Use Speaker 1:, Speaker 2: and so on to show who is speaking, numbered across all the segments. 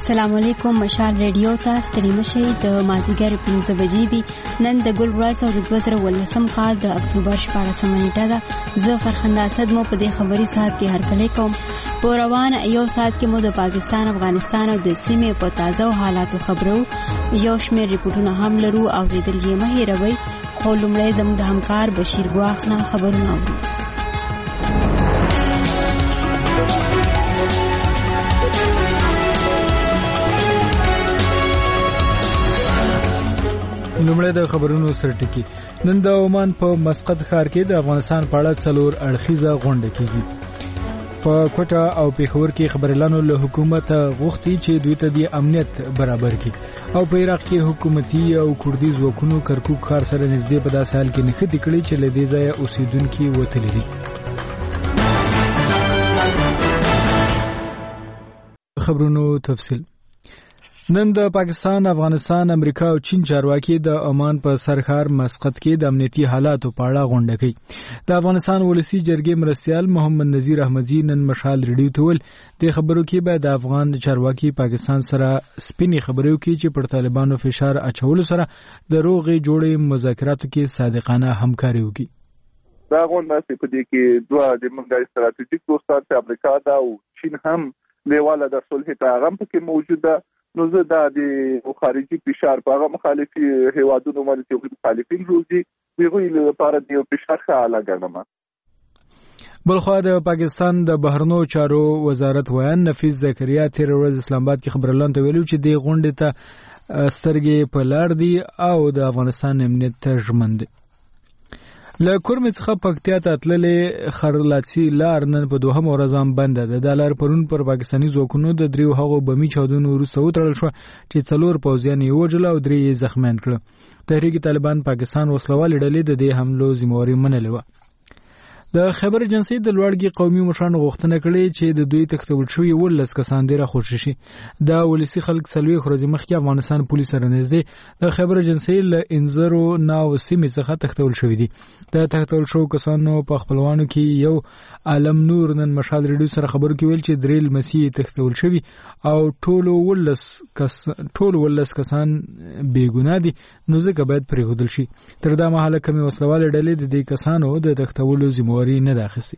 Speaker 1: السلام علیکم. مشال ریډیو ته ستړي مشئ. د مازدیګر 5 بجې دي. نن د ګل ورځ او د 2019 کال د اکتوبر 14 نیټه ده. زه فرخنده اسد مو په دې خبري ساعت کې هرکلی کوم. په روان یو ساعت کې مو د پاکستان، افغانستان او د سیمې په تازه حالاتو خبرو. یو شمېر ریپورتونه هم لرو او ریډل یې مه هېروئ. خو لومړی زموږ د همکار بشیر ګواخ نه خبرونه اورو.
Speaker 2: لومړی د خبرونو سرټکی. نن د عمان په مسقط ښار کې د افغانستان په اړه 4 اړخیزه غونډه کیږي. په کوټه او پیښور کې خبريالانو له حکومت غوښتي چې دوی ته د امنیت برابر کړي او په عراق کې حکومتي او کردي ځواکونو کرکوک ښار سره نږدې په داسې حال کې نښتې کړي چې له دې ځایه اوسیدونکي وتلي دي. خبرونو تفصیل. نن د پاکستان، افغانستان، امریکا او چین چارواکي د عمان په سرخار مسقط کې د امنیتي حالاتو په اړه غونډه کوي. د افغانستان ولسی جرګې مرستیال محمد نذیر احمدی نن مشال ریډیو ته ویل د خبرو کې به د افغان چارواکي پاکستان سره سپینې خبرې وکړي چې پر طالبانو فشار اچولو سره د روغې جوړې مذاکراتو کې صادقانه همکاري وکړي.
Speaker 3: دا غونډه په دې کې دوه د منځ استراتیژیک دوستان امریکا دا او چین هم لیواله د صلح پیغام پکې موجوده. نو زه دا د خارجي فشار په هغه مخالفي هیوادونو باندې چې مخالفین روزي دغه لپاره د فشار خاله ګڼم.
Speaker 2: بلخوا د پاکستان د بهرنیو چارو وزارت ویان نفیس زکریا تیر ورځ اسلام آباد کې خبرلان ته ویلو چې د غونډې ته سترګې په لار دي او د افغانستان امنیت ته ژمن دي. له کورمې څخه پکتیا ته تللې خرلاچي لار نن په دوهم ورځ هم بنده ده. د لار پرون پر پاکستاني ځواکونو د 3 هغو بمي چاودنو وروسته وتړل شو چې 4 پوځیان یې وژل او 3 یې زخمیان کړل. تحریک طالبان پاکستان وسلوالې ډلې د دې حملو ذمہواري منلې وه. د خبر ایجنسی د لوړګي قومي مشرانو غوښتنه کړې چې د دوی تختول شوی 19 کسان ډیره خوشی شي. د ولسی خلک سلوي خورزي مخکې افغانستان پولیس سره نږدې د خبر ایجنسی له انزرو ناو سیمې څخه تختول شوی دي. د تختول شو کسانو په خپلوانو کې یو عالم نور نن مشال ریډیو سره خبرو کې ویل چې دریل مسیح تختول شوی او ټول 19 کسان بیګناه دي، نو ځکه باید پریښودل شي. تر دا مهاله کمی وسلواله ډلې د دې کسانو د تختولو ذمہ نه داخسي.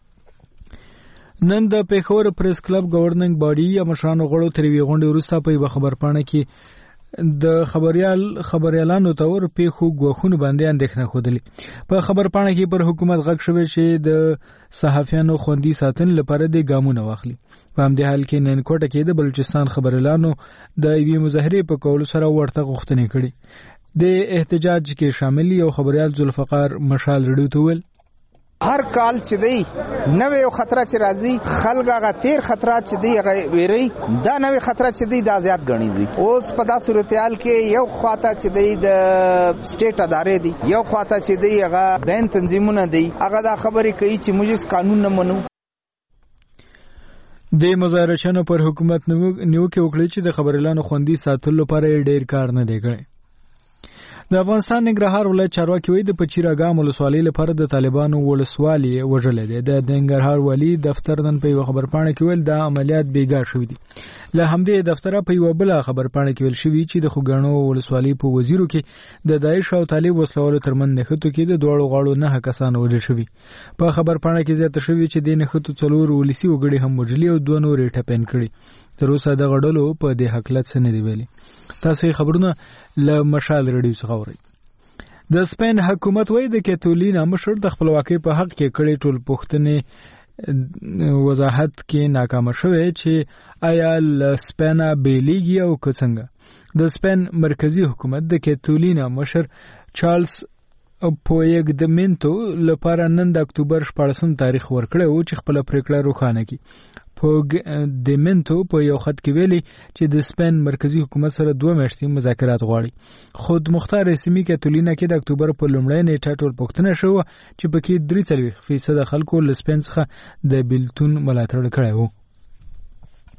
Speaker 2: نن د پیښور پریس کلب گورننګ باډي یا مشرانو غړو تر وی غونډې وروسته په خبرپاڼه کې د خبريالانو تور پیښو غوښونه باندې اندېښنه خوده. په خبرپاڼه کې پر حکومت غږ شوی چې د صحافیانو خوندي ساتنې لپاره د ګامونه واخلي. په همدې حال کې نن کوټه کې د بلوچستان خبريالانو د یوې مظاهرې په کولو سره ورته غوښتنې کړې. د احتجاج کې شامل یو خبريال ذوالفقار مشال ریډیو ته ویل
Speaker 4: هر کال چې دی نوې خطر چې راځي خلک هغه تیر خطرات چې دی هغه ویری دا نوې خطر چې دی دا زیات غني دي. اوس په داسې صورتحال کې یو خواته چې دی د سټیټ ادارې دي، یو خواته چې دی هغه بین تنظیمونه دي، هغه دا خبرې کوي چې موږ قانون نه منو.
Speaker 2: د مظاهرچیانو پر حکومت نیوکه وکړي چې د خبريالانو خوندي ساتلو لپاره ډیر کار نه دی کړی. د افغانستان ننګرهار ولایت چارواکي وایي د پچیراګام ولسوالۍ لپاره د طالبانو ولسوالي وژلې ده. د ننګرهار والی دفتر نن په خبرپاڼه کې ویل دا عملیات بیګا شوې دي. له همدې دفتره په یو بل خبرپاڼه کې ویل شوی چې د خوګانو ولسوالۍ په وزیرو کې د داعش او طالب وسلوالو ترمن نښتو کې د دوړو غاړو 9 کسان وژل شوي. په خبرپاڼه کې زیاته شوی چې د نښتو 4 ولسی وګړي هم وژلي او 2 نور یې ټپین کړي. تر اوسه د غړلو په دې حقیقت څه نه دی ویلي. تاسو خبرونه له مشال ریډیو څخه اورئ. د سپین حکومت وایي د کاتولینا مشر د خپلواکۍ په حق کې کړي ټول پوښتنې وضاحت کې ناکام شوه چې آیا سپینا بیلیږي او څنګه. د سپین مرکزی حکومت د کاتولینا مشر چارلز پویګدمنتو لپاره نن د اکتوبر 14 تاریخ ورکړی و چې خپل پریکړه روښانه کړي. پویګدمنتو په یو خط کې ویلي چې د سپین مرکزی حکومت سره 2 میاشتې مذاکرات غواړي. خود مختار رسمي کاتولینا کې د اکتوبر په لومړۍ نیټه ټول پوښتنه شو چې پکې 43% خلکو له سپین څخه د بیلتون ملاتړ کړی وو.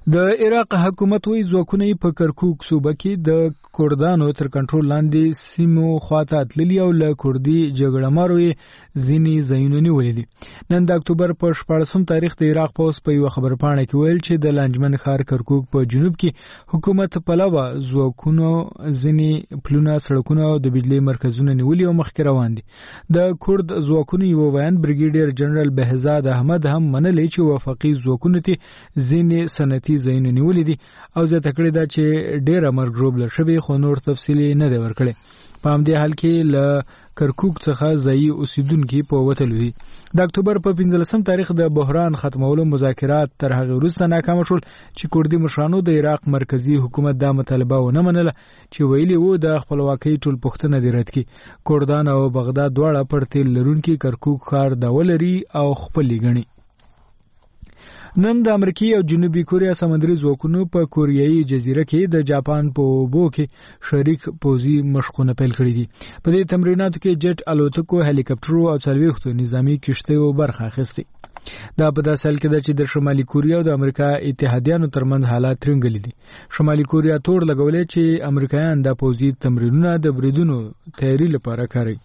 Speaker 2: د عراق حکومت وی ځواکونه په کرکوک صوبه کې د کردانو تر کنټرول لاندې سیمو خواته تللي او له کردي جګړهمارو ځینې ځایونه نیولي دي. نن د اکتوبر په 14 تاریخ د عراق پولیس په یو خبرپاڼه کې ویل چې د لانجمن ښار کرکوک په جنوب کې حکومت پلوه ځواکونو ځینې پلونه سړکونه او د بجلی مرکزونه نیولي او مخکې روان دي. د کرد ځواکونو یو بیان بریګیډیر جنرال بهزاد احمد هم منلي چې وفاقي ځواکونو ته ځینې صنعتي ځایونه نیولي دي او زیاته کړې ده چې ډېره مرګ ژوبله شوې خو نور تفصیلي نه دی ورکړی. په همدې حال کې له کرکوک څخه ځایي اوسیدونکي په وتلو دي. د اکتوبر په 15 تاریخ د بحران ختمولو مذاکرات تر هغه وروسته ناکام شول چې کردي مشرانو د عراق مرکزی حکومت دا مطالبه ونه منله چې ویلي وو د خپلواکۍ ټول پوښتنه دې رد کړي. کردان او بغداد دواړه پر تیل لرونکي کرکوک ښار داول لري او خپل ګڼي. نن د امریکای او جنوبي کوریا سمندري ځواکونو په کوریایي جزیره کې د جاپان په اوبو کې شریک پوځي مشقونه پیل کړي دي. په دې تمریناتو کې جټ الوتکو، هلیکاپټرو او 40 نظامی کشتیو برخه اخیستې. دا په داسې حال کې ده چې د شمالي کوریا او د امریکا اتحادیانو ترمنځ حالات ترنګلي دي. شمالي کوریا تور لګولې چې امریکایان د پوځي تمرینونو د بریدونو تیاری لپاره کوي.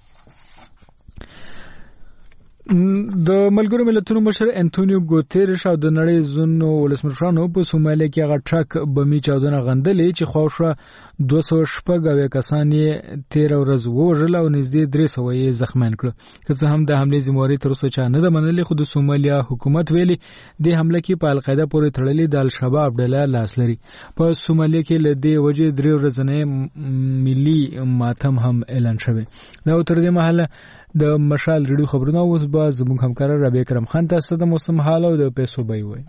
Speaker 2: د ملګرو ملتونو مشر انټونیو ګوتيرش او د نړۍ ځینو ولسمشرانو په سومالیا کې هغه ټرک بمي چاودنه غندلې چې خواوشا 206 کسان یې 13 ورځ وژل او نږدې 300 یې زخمیان کړ. که څه هم د حملې ذمہواري تر اوسه چا نه ده منلې، خو د سومالیا حکومت ویلي د حمله کې په القاعده پورې تړلې د الشباب ډله لاس لري. په سومالیا کې له دې وجې 3 ورځې ملي ماتم هم اعلان شوی. دا تر دې مهاله د مشال ریډیو خبرونه اوس به زموږ همکار ربیع کرم خان تاسو د موسم حال او د پیسو بیه وایي.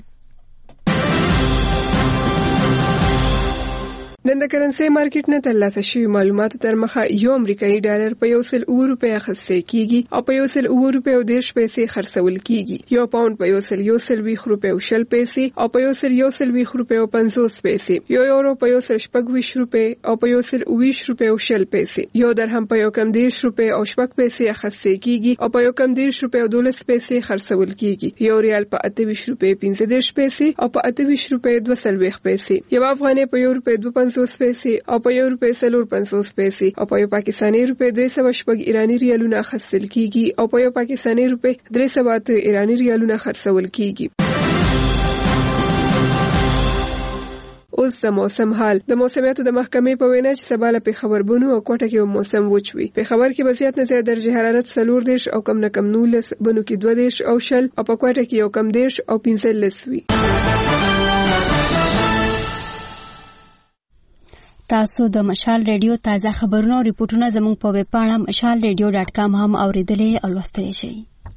Speaker 5: نن د کرنسي مارکیټ نه ترلاسه شوی معلوماتو تر مخه یو امریکایي ډالر په 100 روپیا اخیستل کیږي او په 100 روپیا او 10 پیسې خرڅول کیږي. یو پاوند په 120 روپیا او 10 پیسې او په 120 روپیا او 50 پیسې. یو یورو په 120 روپیا او په 120 روپیا او 10 پیسې. یو درهم په 110 روپیا او 10 پیسې اخیستل کیږي او په 110 روپیا او 12 پیسې خرڅول کیږي. یو ریال په 28 روپیا 15 پیسې او په 28 روپیا 2 پیسې. یو افغانۍ په 1 روپیا 50 پیسې او په 1 روپیا 50 پیسې او په یو پاکستاني روپیا 300 ایرانی ریالونه اخیستل کیږي او په یو پاکستاني روپیا 300 ایرانی ریالونه خرڅول کیږي. اوس د موسم حال. د موسمیاتو د محکمې په وینا چې سبا له پیښور بونو او کوټه کې موسم وچوي. پیښور کې به زیات نه زیات درجه حرارت 40 او کم نه کم 19، بونو کې 20 او 10 او په کوټه کې یو کم 10 او 15 وي.
Speaker 1: تاسو د مشال ریډیو تازه خبرونه او ریپورتونه زموږ په ویب پاڼه mashalradio.com هم اوریدلې او لوستلی شئ.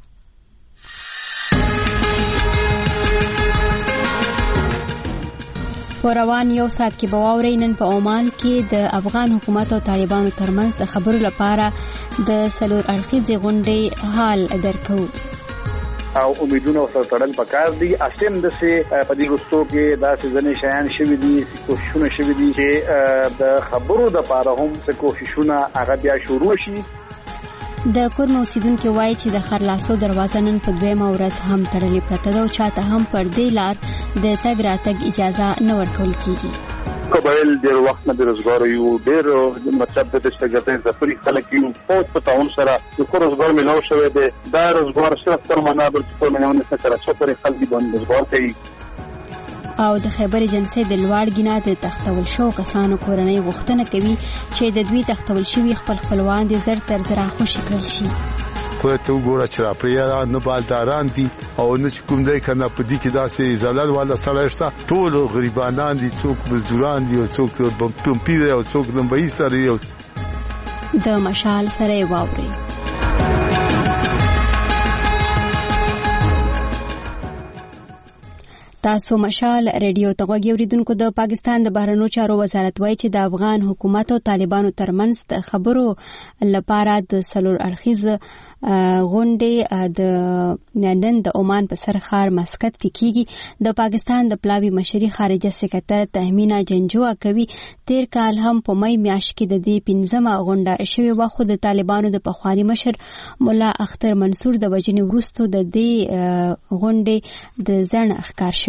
Speaker 1: په روان یو ساعت کې به واورئ نن په عمان کې د افغان حکومت او طالبانو ترمنځ د خبرو لپاره د 4 اړخیزې غونډې حال درکو
Speaker 6: او امیدونه سره تړل پکار دي. اسیم د سه په دې وروستو کې دا ځنې شیان شوي دي، کوششونه شوي دي چې د خبرو د پاره هم څه کوششونه هغه بیا شروع شي.
Speaker 1: د کورن اوسیدونکو وایي چې د خرلاسو دروازه نن په 2 ورځ هم تړلې پرته ده او چاته هم پر دې لار د تګ راتګ اجازه نه ورکول کیږي.
Speaker 3: قبایل ډېر وخت نه روزګار یو ډېر مطلب د دستګټې ځپري خلک یو په تعاون سره د روزګار ملو شوی دی. دا روزګار صرف تر منابل په منونه سره څوپري خلک باندې روزګار کوي.
Speaker 1: او د خیبر ایجنسی د لوړګینا د تختول شو کسانو کورنۍ غوښتنه کوي چې د دوی تختول شوی خپلوان دي زر تر زر خوشی کړل شي.
Speaker 7: په تو ګوره چې پریا نه بالداران دي او نه کوم دی کنه په دې کې داسې زلال والا سره شته. ټول غریبانان دي، څوک مزدوران دي او څوک پمپیر او څوک نمبئی سره یو
Speaker 1: د مشال سره واوري. تاسو مشال ریډیو ته غوږی اوریدونکو. د پاکستان د بهرنیو چارو وزارت وایي چې د افغان حکومت او طالبانو ترمنځ د خبرو لپاره د 4 اړخیز غونډې د نن د عمان په سر ښار مسقط کې کیږي. د پاکستان د پلاوي مشري خارجه سکرټر تهمینا جنجوا کوي تیر کال هم په مې میاشت کې د دې 15مه غونډه شوې و، خو د طالبانو د پخوانی مشر مولا اختر منصور د وجنې وروسته د دې غونډې د ځنډ ښکار شوی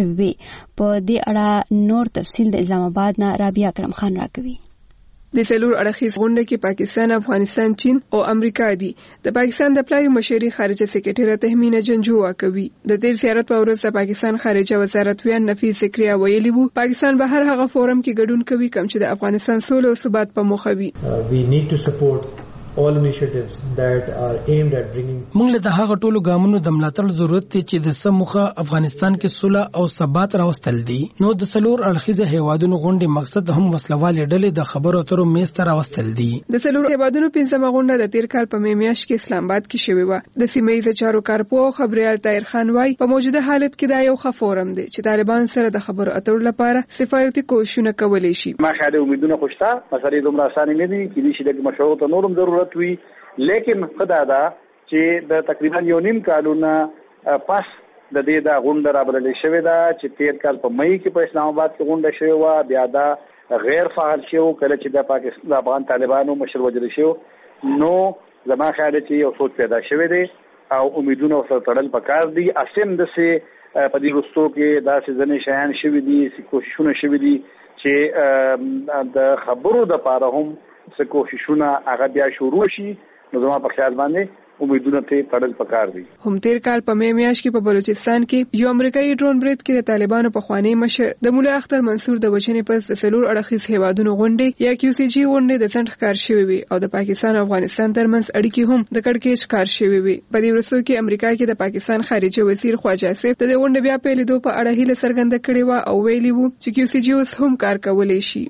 Speaker 1: شوې وي. په دې اړه نور تفصیل د اسلام آباد نه رابعه اکرم خان راکوي.
Speaker 5: د څلور اړخیز غونډه کې پاکستان، افغانستان، چین او امریکا دي. د پاکستان د پلای مشري خارجه سکرټری تهمینه جنجو کوي. د دې زیارت په ورځ د پاکستان خارجه وزارت ویان نفیس ذکریا ویلي وو پاکستان به هر هغه فورم کې ګډون کوي کوم چې د افغانستان سوله او ثبات په موخه وي.
Speaker 8: We need to support all initiatives that are aimed at bringing
Speaker 9: موږ له هغه ټولو ګامونو د ملاتړ ضرورت دی چې د سموخه افغانستان کې صلح او ثبات راوستل دي. نو د څلور اړخیزه هیوادونو غونډې مقصد هم وسلوالې ډلې د خبرو اترو میز ته راوستل دي.
Speaker 5: د څلور هیوادونو 15مه غونډه د تیر کال په میاشت کې اسلام آباد کې شوې و. د سیمه‌ایزه چارو کارپوه خبريال طاهر خان وايي په موجوده حالت کې دا یو ښه فورم دی چې طالبان سره د خبرو اترو لپاره سفارتي کوښښونه کولی شي.
Speaker 6: ما خاله امیدونه خوشته مسلې دومره اسانه نه دي چې د مشورو ته نورم ضرورت وي، لیکن خدا دا چې د تقریبا یو نیم کالونه پس د دې دا غونډه رابلل شوې ده چې تیر کال په مئی کې په اسلام آباد کې غونډه شوې و. بیا دا غیر فعال شو کله چې د پاکستان د افغان طالبانو مشر وجل شو. نو زما خیال چې یو سوچ پیدا شوی دی او امیدونه سره تړل پکار دي. اسیم د سه په دې وروستو کې دا ځنې شیان شوي دي، کوششونه شوي دي چې د خبرو د پاره هم څه کوششونه هغه بیا شروع شي. نو زما په خیال باندې امیدونه ته تړل پکار دي.
Speaker 5: هم تیر کال په میاشت کې په بلوچستان کې یو امریکایي ډرون برید کې د طالبانو په خوانی مشر د مولا اختر منصور د وجنې پس د څلور اړخیز هیوادونو غونډې یا QCG غونډې د څنډ ښکار شوې وي او د پاکستان او افغانستان ترمنځ اړیکې هم د کړکېچ ښکار شوې وي. په دې وروستو کې امریکا کې د پاکستان خارجه وزیر خواجه آصف د غونډې بیا په لیدو په اړه هیله څرګنده کړې و او ویلي وو چې QCG اوس هم کار کولی شي.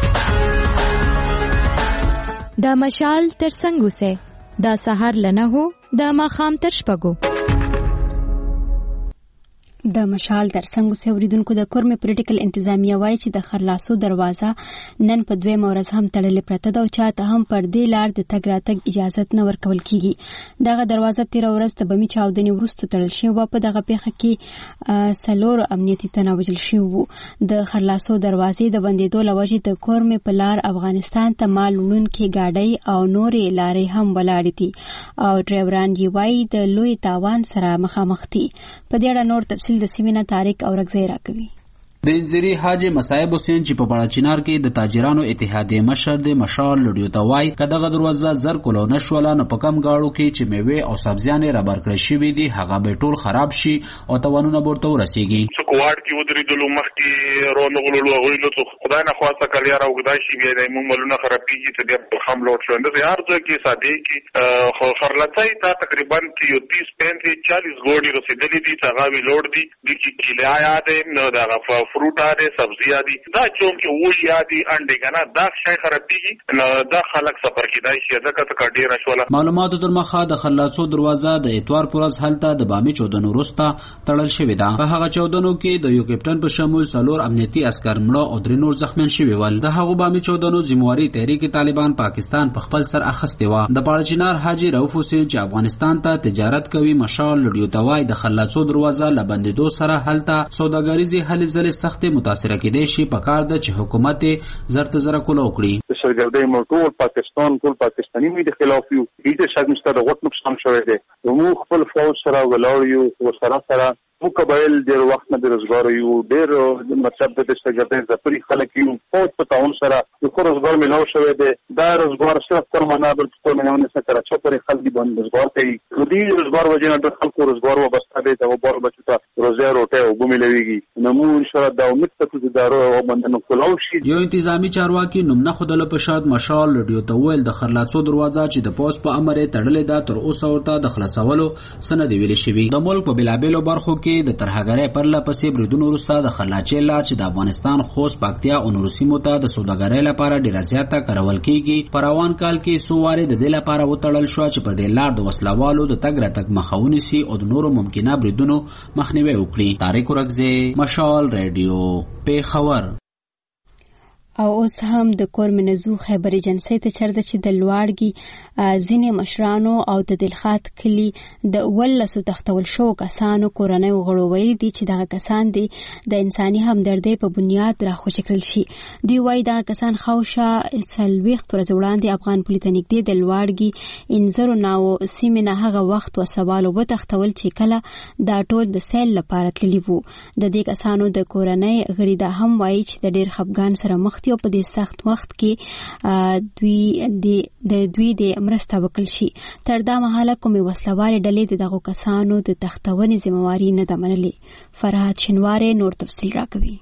Speaker 10: دا مشال تر څنګه سه دا سحر لنه هو دا ماخام تر شپګو.
Speaker 1: د مشال ترڅنګ اوریدونکو د کورمه پولیټیکل انتظامیه وایي چې د خرلاسو دروازه نن په دویمه ورځ هم تړلې پرته ده او چاته هم پر دې لار د تګ راتګ اجازه نه ورکول کیږي. دغه دروازه 13 ورځ ته بمی چاودنې وروسته تړل شوې و. په دغه پیښه کې سلور امنیتي تناوجل شوي وو. د خرلاسو دروازې د بندیدو لوجې د کورمه په لار افغانستان ته مال وړونکې گاډۍ او نورې لارې هم ولاړې دي او ډرایوران یې وایي د لوی تاوان سره مخامخ دي. په دې اړه نور تفصیل د سیمینه تاریخ او رغزی راکوي.
Speaker 11: د انځری حاجی مصایب حسین چې په بڑا چنار کې د تاجرانو اتحادیه مشر د مشال لډیو توای کداغه دروازه زر کولو نشول نه په کم غاړو کې چې میوه او سبزیانې را برکړې شوې دي هغه به ټول خراب شي او توانونه ورته ورسیږي.
Speaker 12: سکواد کې ودرېدلو مخکې رونو غلو غوښلو خدای نه خواسته کلیار او غدای شي بیا د موملونه خرابېږي چې د خام لوټ شو. د هر ځای کې ساده کې خرلتای تا تقریبا 30-35-40 ګوډي رسیدلې دي چې هغه وی لوټ دي د کې کیلا یاد نو دا فروټ آده سبزی آدي دا چون کې وې آدي انډه کنه دا شای خرابېږي نو دا خلک سفر کیدای شي ځکه ته ډیر شوله.
Speaker 11: معلوماتو تر مخه د خلاصو دروازه د اتوار پرز حالت د بامي 14 وروسته تړل شوې ده. په هغه 14 کې د یو کپټن په شمول سلور امنیتي عسكر مړه او درې نور زخمیان شوي ول. د هغه بامي 14 ذمہواری تحریک طالبان پاکستان په خپل سر اخیسته و. د پاړچینار حاجی رؤف حسین چې افغانستان ته تجارت کوي مشال لډیو توای د خلاصو دروازه لبندیدو سره حالت سوداګریزي حل زله سخت متاثر کېدې شي په کار د چې حکومت زرت زره کوله وکړي.
Speaker 3: سرګردۍ موټول پاکستان ټول پاکستاني مې د خلاف یو دې شاید مستر غوټ نقصان شوی دی. نو خپل فوج سره ولاړ یو او سره مو قبایل ډېر وخت نه روزګار یو ډېر مطلب د سرګردۍ زپري خلک یو فوج په تاون سره د روزګار ملاو شوی دی. دا روزګار صرف تر منابل په منونه سره چپري خلک باندې روزګار کوي. دې روزګار وجه نه د خلکو روزګار وبسته دی او بار بچو ته روزه روټه او ګمې لويږي. نو ان شاء الله د امید ته د دارو او باندې کولاو شي.
Speaker 11: یو انتظامی چارواکي نومنه خدله په شاد مشال لډیو توول د خرلاڅو دروازه چې د پوس په امر تړلې ده تر اوسه ورته د خلاصولو سند ویل شوی. د ملک په بلابلو برخو کې د ترهګرۍ پر لپسې بریدونو وروسته د خلاچې لار چې د افغانستان خوست پکتیا او نورو سیمو ته د سوداګرۍ لپاره ډیره زیاته کارول کیږي. په روان کال کې سووارې د دې لپاره وتړل شو چې په دې لار د وسلوالو د تګ راتګ مخاوني سي او د نورو ممکنه بریدونو مخنیوي وکړي. طارق رغزی مشال رادیو پیښور.
Speaker 1: او اوس هم د کورمنزو خیبر ایجنسی ته چرته چې د لواړګي ځینې مشرانو او د دلخات کلی د ولسو تختول شو کسانو کورنۍ وغړو ویلي دي چې دغه کسان دي د انساني همدردۍ په بنیاد راخوشي کړل شي. دوی وایي دغه کسان خوشه 40 ورځې وړاندې افغان پولي ته نږدې د لواړګي انځرو ناو سیمې نه هغه وخت وسوالو وتښتول چې کله دا ټول د سیل لپاره تللي وو. د دې کسانو د کورنۍ غړي دا هم وایي چې د ډېر خفګان سره مخ او په دې سخت وخت کې دوی د مرسته وکړل شي. تر دا مهاله کومې وسلوالې ډلې دغه کسانو د تختونې ذمہواري نه ده منلې. فرهاد شینواری نور تفصیل راکوي.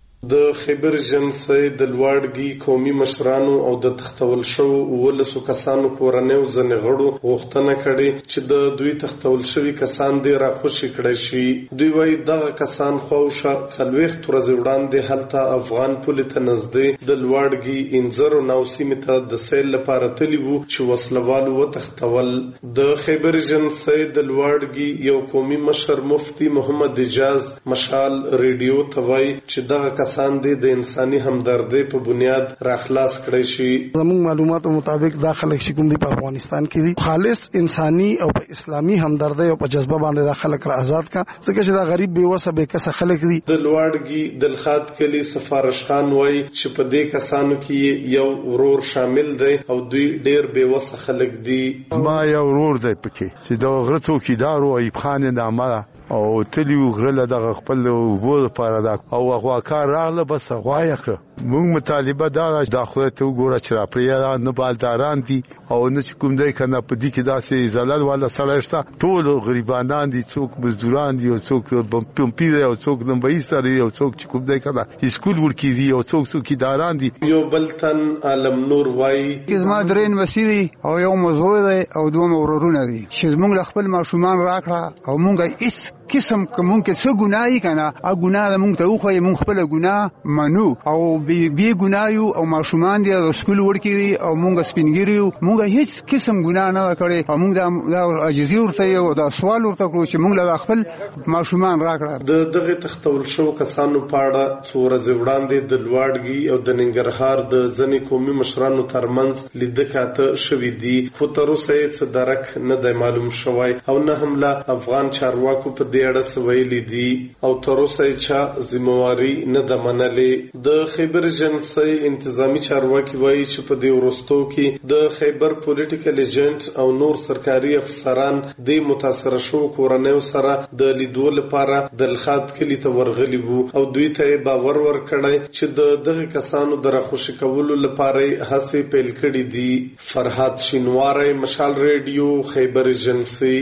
Speaker 13: د خیبر ایجنسی د لواړګي قومي مشرانو او د تختول شو ولسو کسانو کورنۍ ځنې غړو غوښتنه کړې چې د دوی تختول شوي کسان دې راخوشي کړی شي. دوی وایي دغه کسان خوشه 40 ورځې وړاندې هلته افغان پولي ته نږدې د لواړګي انځرو ناو سیمې ته د سیل لپاره تللي وو چې وسلوالو وتښتول. د خیبر ایجنسی د لواړګي یو قومي مشر مفتي محمد اجاز مشال ریډیو ته وایي چې دغه کسان دي د انساني همدردۍ په بنیاد راخلاص کړی شي.
Speaker 14: زموږ معلوماتو مطابق دا خلک چې کوم دي په افغانستان کې دي خالص انساني او په اسلامي همدردۍ او په جذبه باندې دا خلک را آزاد کا ځکه چې دا غریب بیوسه بیکسه خلک دي. د
Speaker 13: لواړګي دلخات کلی سفارش خان وایي چې په دې کسانو کې یو ورور شامل دی او دوی ډېر بیوسه خلک دي.
Speaker 7: ما یو ورور دی پکې چې دا غره څوکیدار و ایب خان نامه او تلیو غره دغه خپل وبو لپاره دا او غواکار راغله بس غوايا کړ. موږ مطالبه دا خو ته وګوره چې راپریان نه بالداران دي او نه کوم دی کنه په دې کې داسې زلل ولا سړیشته ټول غریبانان دي څوک مزدوران دي او څوک پمپی دی او څوک نمبې سره دی او څوک چې کوم دی کنه اسکول ورکی دي او څوک څوکیداران دي.
Speaker 13: یو بلتن عالم نور وای
Speaker 15: کزما درین وسیدي او یو مزور دی او دوه ورورونه دي چې موږ خپل ماشومان راکړه او موږ هیڅ قسم کوم کې څه ګناي کنه ا ګناه موږ ته خو موږ خپل ګناه منو او بی ګنایو او ماشومان دي او سکول ورکی دي او موږ سپینګریو موږ هیڅ قسم ګناه نه کړی او موږ دا عجزي ورته یو دا سوال ورته کړو چې موږ له خپل ماشومان راکړه.
Speaker 13: د دغه تختول شو کسانو پاړه څوره وړاندې د لواړګي او د ننګرهار د ځنې قومي مشرانو ترمنځ لیدکاته شوې دي خو تر اوسه څه درک نه دی معلوم شوی او نه هم له افغان چارواکو په اړه سویلي دي او تر اوسه چې ذمہواري نه ده منلې. د خیبر ایجنسی انتظامی چارواکي وایي چې په دې وروستو کې د خیبر پولیټیکل ایجنټ او نور سرکاري افسران د متاثره شو کورنیو سره د لیدو لپاره د لخات کلی ته ورغلي وو او دوی ته باور ورکړی چې دغه کسانو د راخوشي کولو لپاره هڅې پیل کړې دي. فرهاد شینواری مشال ریډیو خیبر ایجنسی.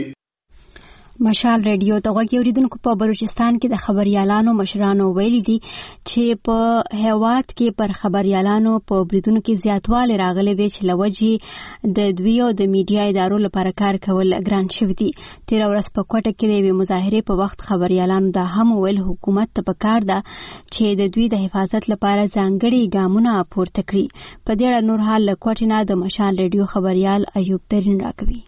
Speaker 1: مشال ریډیو ته غوږی اوریدونکو په بلوچستان کې د خبريالانو مشرانو ویلي دي چې په هیواد کې پر خبريالانو په بریدونو کې زیاتوالی راغلی دی چې لوجې د دوی او د میډیا ادارو لپاره کار کول ګران شوی دي. تیر ورځ په کوټه کې د یوې مظاهرې په وخت خبريالانو دا هم ویل حکومت ته پکار ده چې د دوی د حفاظت لپاره ځانګړي ګامونه پورته کړي. په دې اړه نور حال له کوټې نه د مشال ریډیو خبريال ایوب ترین راکوي.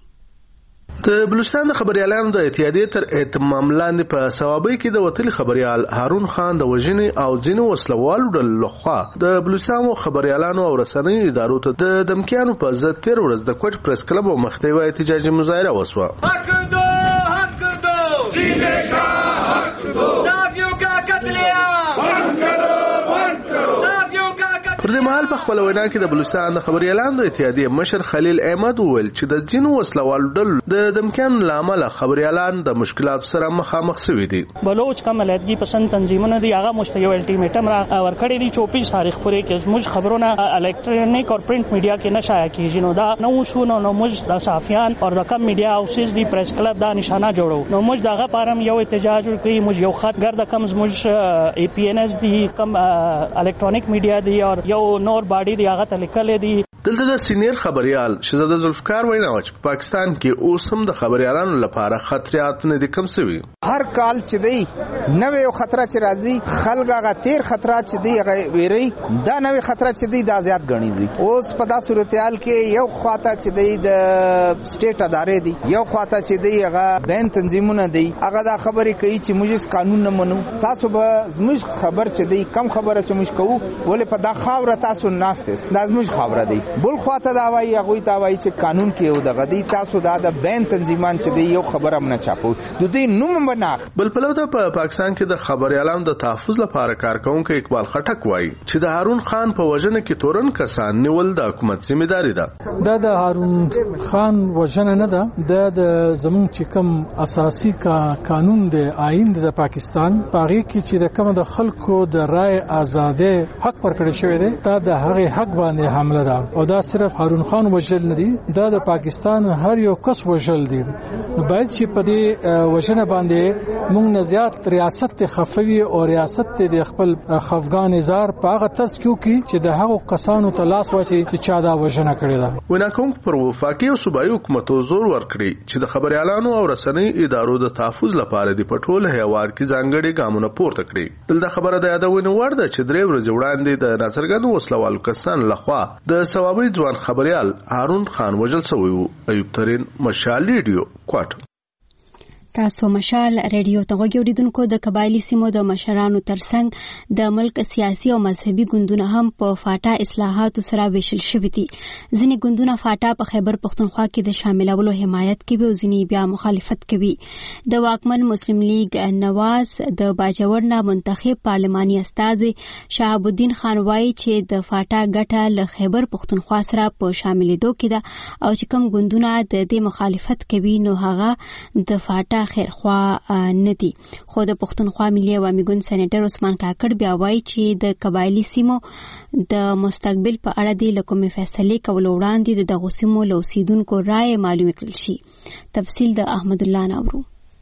Speaker 16: د بلوچستان د خبريالانو د اتحادیې تر اهتمام لاندې په ثوابۍ کې د وتلي خبريال هارون خان د وژنې او ځینو وسلوالو ډلو لخوا د بلوچستان خبريالانو او رسنیو ادارو ته د دمکیانو په ضد تیر ورځ د کوټ پریس کلب او مختیوي احتجاجي مظاهره وسوه. حق دو جینے کا حق دو صافیوں کا قتل عام بند کرو صافیوں کا پر دې مهال په خپل وینا کې د بلوچستان د خبريالانو اتحادیې مشر خلیل احمد وویل چې د ځینو وسلوالو ډلو د دمکیانو له امله خبريالان د مشکلاتو سره مخامخ شوي دي.
Speaker 17: بلوچ کم علیحدګي پسند تنظیمونه دي هغه مشته یو الټیمیټم را ورکړی دی 24 تاریخ پورې کې موږ خبرونه الکترونیک او پرنٹ میډیا کې نشایع کیږي. نو دا نو شو نو موږ د صحافیان او د کم میډیا هاوسز دی پریس کلب دا نشانه جوړو. نو موږ دغه پارم یو احتجاج وکړي. موږ یو خط ګرځه کم موږ ای پی ان اس دی کم الکترونیک میډیا دی او یو نور باډي دی هغه تلکل دی.
Speaker 16: دلته د سینیر خبريال شهزاده ذوالفقار وینا و چې په پاکستان کې اوس هم د خبريالانو لپاره خطرات نه دي کم شوي.
Speaker 4: هر کال چې دی نوې یو خطر چې راځي خلک هغه تیر خطرات چې دی هغه ویری دا نوې خطر چې دی دا زیات غني دي. اوس په دا صورتحال کې یو خواته چې دی د سټیټ ادارې دي یو خواته چې دی هغه بین تنظیمونه دي هغه دا خبرې کوي چې موږ قانون نه منو. تاسو به موږ خبر چې دی کم خبره چې موږ کوو ولې په دا خاوره تاسو ناستې دا زموږ خبره دی. بل خواته دا وایي هغوی ته وایي چې قانون کې یو دغه دی تاسو دا د بین تنظیمان چې دی یو خبره هم نه چاپو د دې نوم به نه.
Speaker 16: بل پلو ته په پاکستان کې د خبريالانو د تحفظ لپاره کارکونکو اقبال خټک وایي چې د هارون خان په وژنه کې تورن کسان نیول د حکومت ذمہداري ده.
Speaker 18: دا د هارون خان وژنه نه ده، د زمون چې کوم اساسي قانون دی آئین د پاکستان پاره کې چې د کوم د خلکو د رائے آزادۍ حق ورکړی شوی دی دا د هغه حق باندې حمله ده او دا صرف هارون خان وژل نه دی، دا د پاکستان هر یو کس وژل دی. نو باید چې په دې وژنه باندې موږ نه زیات ریاست خفوي او ریاست د خپل خفغان ازار په هغه تاسو کې چې د هغو کسانو ته لاس واچي چې چا دا وژنه کړې ده.
Speaker 16: وناکوم پر وفاقي او صوبایي حکومتو زور ورکړي چې د خبريالانو او رسنۍ ادارو د تحفظ لپاره د پټول هیواد کې ځانګړي ګامونه پورته کړي. دلته خبره د یادونه وړ ده چې درې ورځې وړاندې د ناصرګنو وسلوالو کسان لخوا د ثوابي ځوان خبريال هارون خان وژل شوی و. ایوب ترين، مشال ریډیو، کوټ.
Speaker 1: تاسو مشال ریډیو ته غوږیدونکو د قبایلی سیمو د مشرانو ترڅنګ د ملک سیاسي او مذهبي ګوندونه هم په فاټا اصلاحاتو سره ویشل شوي دي. ځینې ګوندونه فاټا په خیبر پختونخوا کې د شاملولو حمایت کوي او ځینې بیا مخالفت کوي. د واکمن مسلم لیگ نواز د باجوړ نه منتخب پارلماني استازي شهاب الدین خان وایي چې د فاټا ګټه له خیبر پختونخوا سره په شاملېدو کې ده او چې کوم ګوندونه د دې مخالفت کوي نو هغه د فاټا خیرخوا نه دي. خو د پښتونخوا ملي عوامي ګوند سېنیټر عثمان کاکړ بیا وایي چې د قبایلی سیمو د مستقبل په اړه د لکومې فیصلې کولو وړاندې د دغو سیمو له اوسیدونکو رایې معلومه کړل شي. تفصیل د احمد الله ناورو.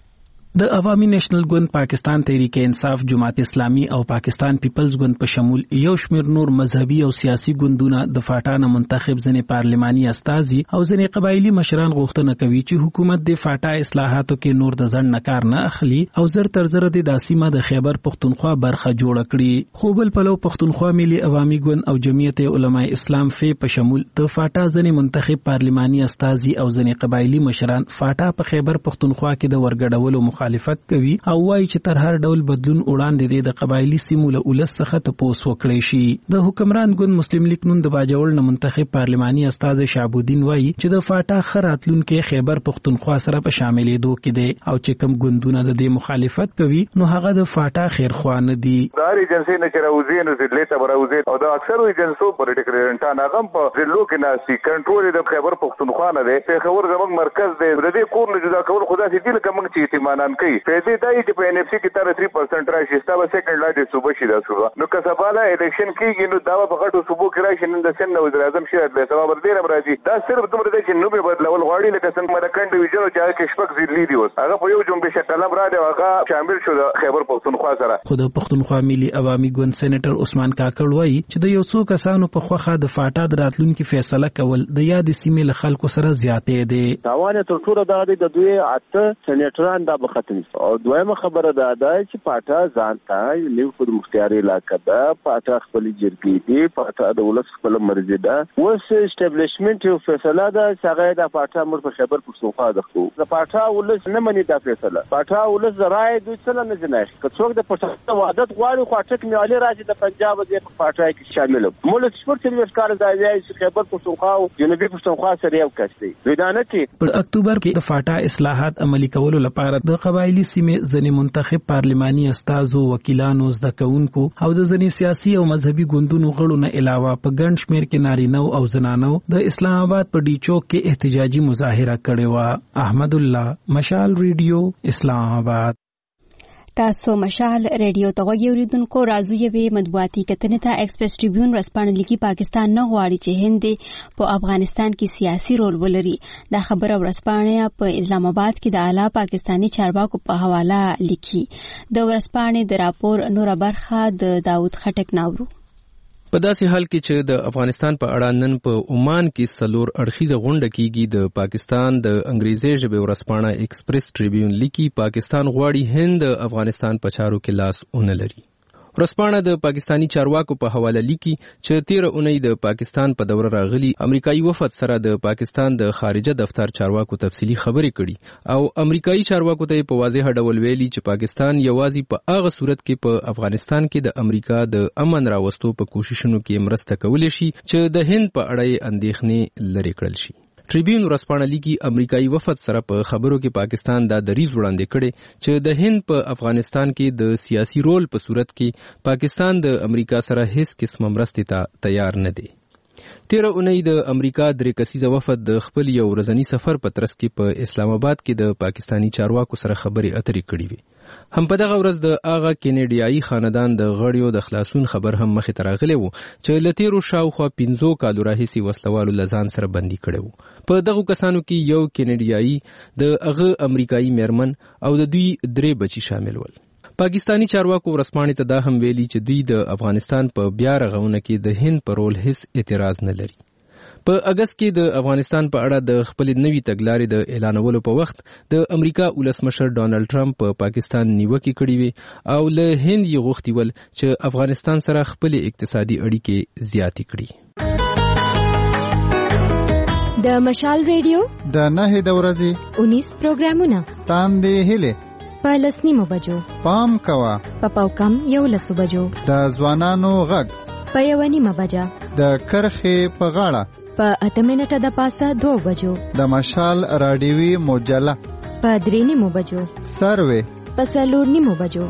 Speaker 19: د عوامي نېشنل ګوند، پاکستان تحریک انصاف، جماعت اسلامي او پاکستان پیپلز ګوند په شمول یو شمېر نور مذهبي او سیاسي ګوندونه د فاټا نه منتخب ځینې پارلماني استازي او ځینې قبایلی مشران غوښتنه کوي چې حکومت د فاټا اصلاحاتو کې نور د ځنډ نه کار نه اخلي او زر تر زر د سیمه د خیبر پختونخوا برخه جوړه کړي. خو بل پلو پختونخوا ملي عوامي ګوند او جمعیت علماء اسلام فی په شمول د فاټا ځینې منتخب پارلماني استازي او ځینې قبایلی مشران فاټا په خیبر پختونخوا کې د ورګډولو مخالفت کوي او وایي چې تر هر ډول بدلون وړاندې د قبایلی سیمو له ولس څخه تپوس وکړي شي. د حکمران ګوند مسلم لیگ نون د باجوړ نه منتخب پارلماني استازي شهاب الدین وایي چې د فاټا خراتلونکو خیبر پختونخوا سره په شاملېدو کې دي او چې کوم ګوندونه د دې مخالفت کوي نو هغه د فاټا خیرخوا نه دي.
Speaker 20: دا ایجنسی نه چروزي نو ضلع ته براوزي او د اکثر ایجنسو پولیټیکل رنټان هغه په ضلعو کې ناسي کنټرول د خیبر پختونخوا نه دی. په خبر زموږ مرکز دی د دې کور نه جدا کول خدا سي دل کوم چې اطمینان کوي. دې دای چې په ان اف سی کې تر 3% راشي ستاسو سیکنډ لاډ صوبه شي دا صوبه نو کسباله الیکشن کېږي نو دا په غټو صوبو کې راشي نن د سن وزیر اعظم شهر له سبب ورته راځي. دا صرف دومره دی چې نو به بدلول غواړي لکه څنګه مرکن ډیویژن چې هغه شپږ ضلع دي اوس هغه په یو جنبش کلم را دی هغه شامل شو د خیبر پختونخوا سره.
Speaker 19: خو د پختونخوا ملي عوامي ګوند سېنیټر عثمان کاکړ وایي چې د یو څو کسانو په خوخه د فاټا د راتلونکو فیصله کول د یاد سیمې له خلکو سره زیاتې دي.
Speaker 21: تاوان تر ټولو د دوی اته سېنیټران د بختنی او دویمه خبره دا چې پاټا ځان ته نیو خود مختیاري علاقه ده، پاټا خپل جرګې دي، پاټا د ولس خپل مرزي ده. اوس اسټابلیشمنت یو فیصله ده چې هغه د پاټا مر په خبر پښتونخوا ده. خو د پاټا ولس نه مني دا فیصله. پاټا ولس رائے دوی څه نه جنای که څوک د پښتون وادت غواړي خو اټک نیولې راځي د پنجاب د پاټا کې شامل مولت سپورت سرویس کار ځای چې خبر پښتونخوا او جنوبي پښتونخوا سره یو کسي ویدانه کې
Speaker 19: په اکتوبر کې د فاټا اصلاحات عملي کولو لپاره د قبایلی سیمې ځنې منتخب پارلماني استازو، وکیلانو، زده کوونکو او د ځینې سیاسي او مذهبي ګوندونو غړو نه علاوه په ګڼ شمېر کې نارینه او زنانو د اسلام آباد په ډي چوک کې احتجاجي مظاهره کړې وه. احمد الله، مشال ریډیو، اسلام آباد.
Speaker 1: تاسو مشال ریډیو ته غوږیدونکو راځو یوې مطبوعاتي کتنې ته. ایکسپریس ټریبیون ورځپاڼه لیکي پاکستان نه غواړي چې هند په افغانستان کې سیاسي رول ولري. دا خبره ورځپاڼه په اسلام آباد کې د اعلی پاکستاني چارواکو په حواله لیکي. د ورځپاڼې د راپور نوره برخه د داود خټک ناورو.
Speaker 22: په داسې حال کې چې د افغانستان په اړه نن په عمان کې څلور اړخیزه غونډه کیږي، د پاکستان د انګریزي ژبې ورځپاڼه ایکسپریس ټریبیون لیکي پاکستان غواړي هند افغانستان په چارو کې لاس ونه لري. ورځپاڼه د پاکستانی چارواکو په حواله لیکي چې 13 اونۍ د پاکستان په دوره راغلي امریکایي وفد سره د پاکستان د خارجه دفتر چارواکو تفصیلی خبرې کړي او امریکایي چارواکو ته په واضح ډول ویلي چې پاکستان یوازې په هغه صورت کې په افغانستان کې د امریکا د امن راوستو په کوششونو کې مرسته کولی شي چې د هند په اړه اندېښنې لرې کړل شي. ټریبیون ورځپاڼه لیکي امریکایي وفد سره په خبرو کې پاکستان دا دریځ وړاندې کړي چې د هند په افغانستان کې د سیاسي رول په صورت کې پاکستان د امریکا سره هیڅ قسم مرستې ته تیار نه دی. 13 اونۍ د امریکا 3 کسیزه وفد د خپل یو ورځنی سفر په ترڅ کې په اسلام آباد کې د پاکستانی چارواکو سره خبرې اترې کړې وي. هم په دغه ورځ د هغه کینیډیایي خاندان د غړیو د خلاصون خبر هم مخې ته راغلی و چې له تیرو شاوخوا 15 کالو راهیسې وسلوالو له ځان سره بندي کړی و. په دغو کسانو کې یو کینیډیایي د هغه امریکایي میرمن او د دوی 3 بچي شامل ول. پاکستانی چارواکو ورځپاڼې ته دا هم ویلي چې دوی د افغانستان په بیا رغونه کې د هند پر رول هیڅ اعتراض نه لري. په اگست کې د افغانستان په اړه د خپل نوي تګلارې د اعلانولو په وخت د امریکا ولسمشر ډانلډ ټرمپ په پاکستان نیوکې کړې وي او له هند یې غوښتي ول چې افغانستان سره خپل اقتصادي اړیکې زیاتې کړي.
Speaker 10: د مشال ریډیو
Speaker 2: د 9 د ورځې
Speaker 10: 19 پروګرامونه
Speaker 2: تاندې هله
Speaker 10: په 10 بجو
Speaker 2: پام کوا
Speaker 10: په پاوکم 11 بجو
Speaker 2: د ځوانانو غږ
Speaker 10: په 1 بجه
Speaker 2: د کرخې په غاړه
Speaker 10: په 8 منټه د پاسه 2 بجو
Speaker 2: د مشال رادیوي مجله
Speaker 10: په 3 بجو
Speaker 2: سروي
Speaker 10: په 4 بجو.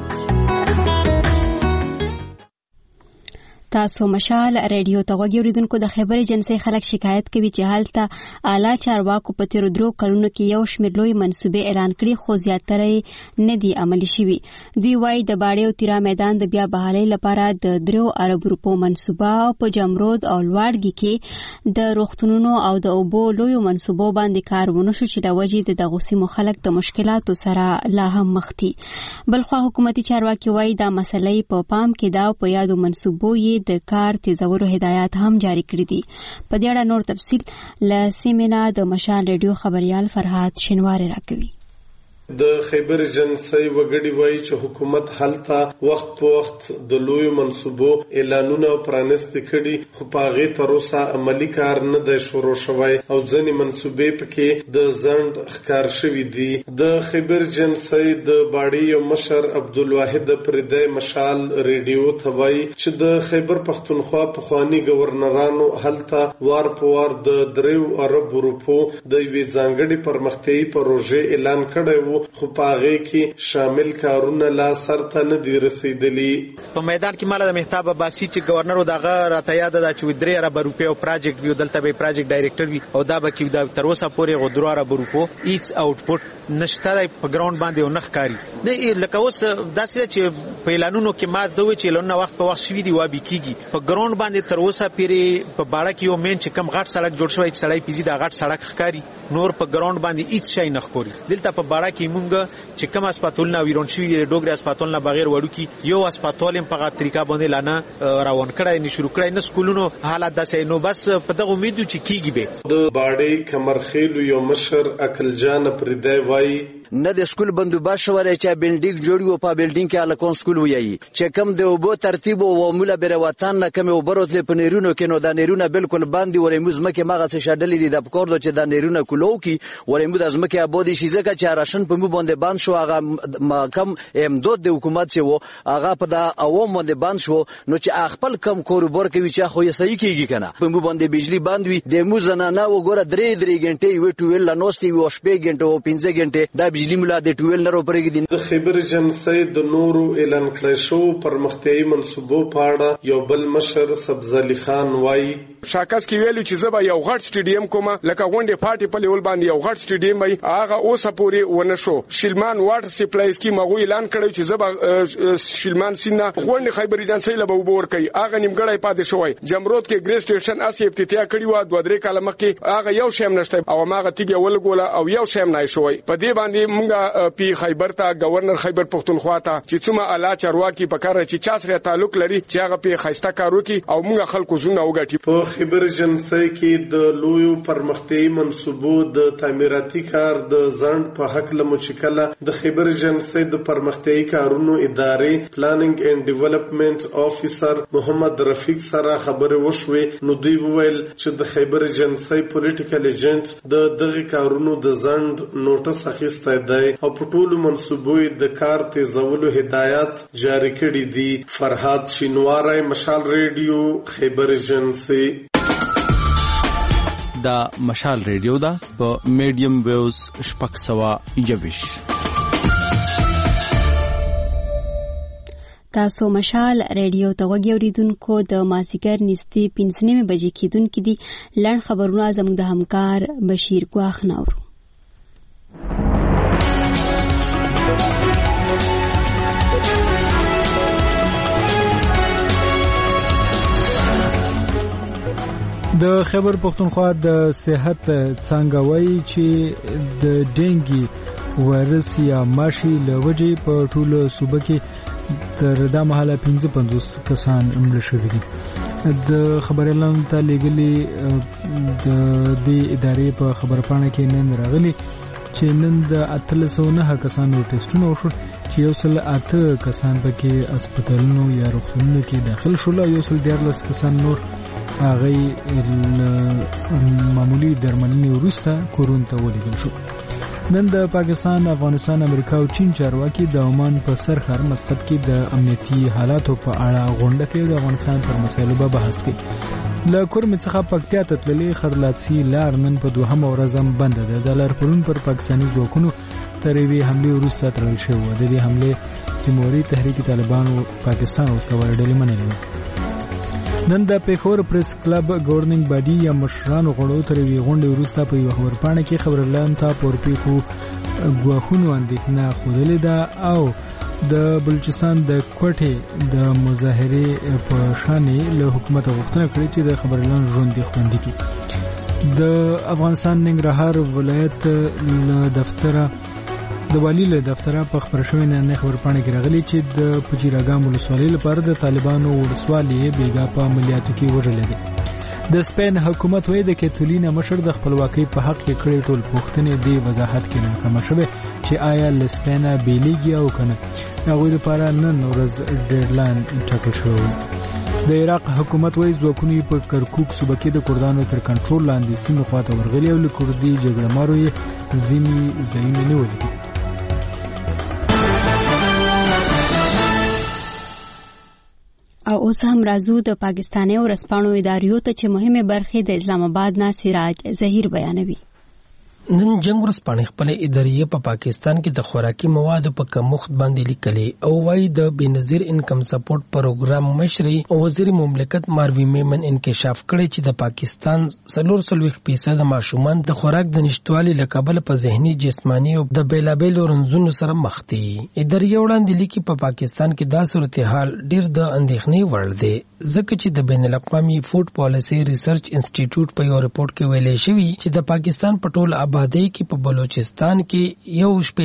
Speaker 1: تاسو مشال ریډیو ته غوږی اوریدونکو د خیبر ایجنسی خلک شکایت کوي چې هلته اعلی چارواکو په تیر 3 کلونو کې یو شمېر لوی منصوبې اعلان کړي خو زیاتره نه دي عملي شوي. دوی وايي د باړې او تیرا میدان د بیا بحالۍ لپاره د 3 ارب روپو منصوبه او په جمرود او لوړګي کې د روغتونونو او د اوبو لوی منصوبو باندې کار ونه شو چې د وجې د دغه سیمو خلک د مشکلاتو سره لا هم مخ دي. بلخو حکومتي چارواکي وايي دا مسلې په پام کې دا په یادو منصوبو یې د کار تیزولو هدایات هم جاری کړی دي. په دې اړه نور تفصیل له سیمنا د مشال ریډیو خبريال فرحات شینواری راکوي.
Speaker 13: د خیبر ایجنسی وګړي وایي چې حکومت هلته وخت په وخت د لوی منصوبو اعلانونه پرانست کړي خو په هغه تر اوسه عملی کار نه دی شروع شوی او ځینې منصوبې پکې د ځند ښکار شوي دي. د خیبر ایجنسی د باړې یو مشر عبدالواحد پردی مشال ریډیو ته وایي چې د خیبر پښتونخوا پخواني گورنرانو هلته وار په وار د 3 ارب روپو د یوې ځانګړې پرمختیایي پروژې اعلان کړی و خو پاغه کې شامل کارونه لا سرته نه دي رسیدلي.
Speaker 8: په میدان کې مال د مهتاب عباسی چې گورنر دغه راته یاد ده چې 3 ارب روپیو پروجیکټ وی دلته به پروجیکټ ډایریکټر وی او دا به کې د تر اوسه پورې 3 ارب روپو هیڅ اوټپوټ نشته په ګراوند باندې ونخ کاری نه لکه اوس داسې چې په اعلانونو کې ما دوی چې لونه وخت په وخت شوی دی وابي کیږي په ګراوند باندې تر اوسه پیری په باړه کې یو مین چې کم غټ سړک جوړ شوی چې سړی پیزي دا غټ سړک ښکاری نور په ګراوند باندې هیڅ شي نه ښکوري. دلته په باړه کې مونږ چې کوم هسپتالونه ویرون شوی دی ډوګري هسپتالونه بغیر وړو کې یو هسپتال په غا طریقه باندې لانه روان کړای نه شروع کړای نه سکولونو حالت داسې نو بس په دغه امید چې کیږي به.
Speaker 13: د باړې کمرخیل یو مشر عقل جان پردی وایي
Speaker 23: نه د سکول بندوبست شوی چې بلډینګ جوړ و په بلډینګ کې الکون سکول وایي چې کم د اوبو ترتیب او مولا بر وطن نه کم وبروت په نیرونو کې نو د نیرونه بالکل باندې ورې مزمکه ماغه څه شډلې دي د پکور چې د نیرونه کولو کې ورې مو د ازمکه آبادی شي ځکه چې راشن په مو باندې باند شو هغه کم امداد د حکومت چې و هغه په د عوام باندې باند شو نو چې خپل کم کاروبار کوي چې خو یې صحیح کیږي کنه په مو باندې بجلی باند وي د مو زنانه وګوره 3 غنټې وی ټویل لنوستي و شپې غنټه او 15 غنټه د بجلی مولا د ټویل نه روپرګي دي.
Speaker 13: د خیبر ایجنسی د نورو اعلان کړی شو پرمختیایي منصوبو په اړه یو بل مشر سبزعلی خان وایي
Speaker 24: شاکس کې ویلو چې زبا یو غټ سټیډیم کومه لکه غونډه پارټي په لیول باندې یو غټ سټیډیم وي هغه اوسه پورې ونه شو. شلمان واټر سپلای سکیم هغه اعلان کړی چې زبا شلمان سینا غونډه خیبر ایجنسی له وبور کوي هغه نیمګړی پاتې شوی. جمرود کې ګریس سټیشن اسی افتتاح کړی و 2-3 کاله مخکې هغه یو شیم نشته او ماغه تیګه ولګوله او یو شیم نه شوی. په دې باندې چې مونږه پی خیبر ته گورنر خیبر پختونخوا ته چې څومره اعلی چارواکي په کار چې چا سره تعلق لري چې هغه په خسته کارو کې او مونږ خلکو زونه وګټي.
Speaker 13: په خیبر ایجنسی کې د لویو پرمختیایي منصوبو د تعمیراتي کار د ځند په حق له مشکله د خیبر ایجنسی د پرمختیایي کارونو ادارې پلانینګ اینڈ ډیولپمنٹ افیسر محمد رفیق سره خبرې وشوې. نو دوی وویل چې د خیبر ایجنسی پولیټیکل ایجنټ د دغه کارونو د ځند نوټس اخیستی دی او په ټولو منصوبو د کار تیزولو هدایت جاری کړي دي. فرهاد شینواری، مشال ریډیو، خیبر ایجنسی.
Speaker 5: دا مشال ریډیو دا په میډیم ویوز 621.
Speaker 1: تاسو مشال ریډیو ته غوږی اوریدونکو د مازیګر نږدې 5:30 بجې کېدونکې دي. لنډ خبرونه زموږ د همکار بشیر ګواخ ناورو.
Speaker 18: د خیبر پختونخوا د صحت څنګه وایي چې د ډینګي وایرس یا ماشي له وجې په ټولو صوبه کې تر دا مهاله 55 کسان مړه شوي دي. د خبريالانو ته لګلي د دې ادارې په خبرپاڼه کې نن راغلي چې نن د 309 کسانو ټیسټونه وشول چې 108 کسان پکې هسپتالونو یا روغتونونو کې داخل شول او 114 کسان نور هغه معمولی درملنې وروسته کورون ته ولېږل شو. نن د پاکستان، افغانستان، امریکا او چین چارواکي د عمان په سرخر مسقط کې د امنیتي حالاتو په اړه غونډه کې د افغانستان پر مسایلو به بحث کوي. له کورم څخه پکتیا ته تللې خرلاتسي لار نن په 2مه ورځ هم بنده ده. د لار پرون پر پاکستاني ځواکونو تر یوې حملې وروسته تړل شوی و. د دې حملې سیموري تحریک طالبانو پاکستان استواري ډلې منلې. نن د پیښور پریس کلب گورننګ باډي یا مشرانو غړو تر یوې غونډې وروسته په یو خبرپاڼه کې خبريالانو ته پورپیښو ګواښونو اندېښنه ښودلې ده او د بلوچستان د کوټې د مظاهرې په شانې له حکومت غوښتنه کړې چې د خبريالانو ژوند خوندي کړي. د افغانستان ننګرهار ولایت له دفتره د والی له دفتره په خبر شوی نه خبرپاڼه کې راغلی چې د پچیراګام ولسوالۍ لپاره د طالبانو ولسوالۍ بیګا په عملیاتو کې وژلې ده. د سپین حکومت وایي د کیتولینا مشر د خپلواکۍ په حق کې کړې ټول پوښتنې د وضاحت کې ناکامه شوې چې آیا لسپینا بیلیږي او کنه. هغوی لپاره نن ورځ ډیډلاین ټاکل شوی. د عراق حکومت وایي ځواکونه په کرکوک صوبه کې د کردانو تر کنټرول لاندې سیمو خواته ورغلي او له کردي جګړه مارو یې ځینې ځایونه نیولي دي.
Speaker 1: او اوس هم راځو د پاکستاني ورځپاڼو اداریو ته چې مهمه برخه د اسلام آباد نه سراج ظهیر بیانوي.
Speaker 6: نن جنگ ورځپاڼې خپل ادارې په پاکستان کې د خوراکي موادو په کمښت باندې لیکلي او وايي د بنظیر انکم سپورټ پروګرام مشري او وزیر مملکت ماروي میمن انکشاف کړی چې د پاکستان 40% ماشومان د خوراک د نشټوالي له کبله په ذهني، جسماني او د بیلابیلو رنځونو سره مخ دي. ادارې وړاندې لیکي په پاکستان کې دا صورتحال ډیر د اندېښنې وړ دی ځکه چې د بین الاقوامي فود پالیسي ریسرچ انسټیټیوټ په یو رپورت کې ویلي شوی چې د پاکستان په ټول آبادی کې په بلوچستان کې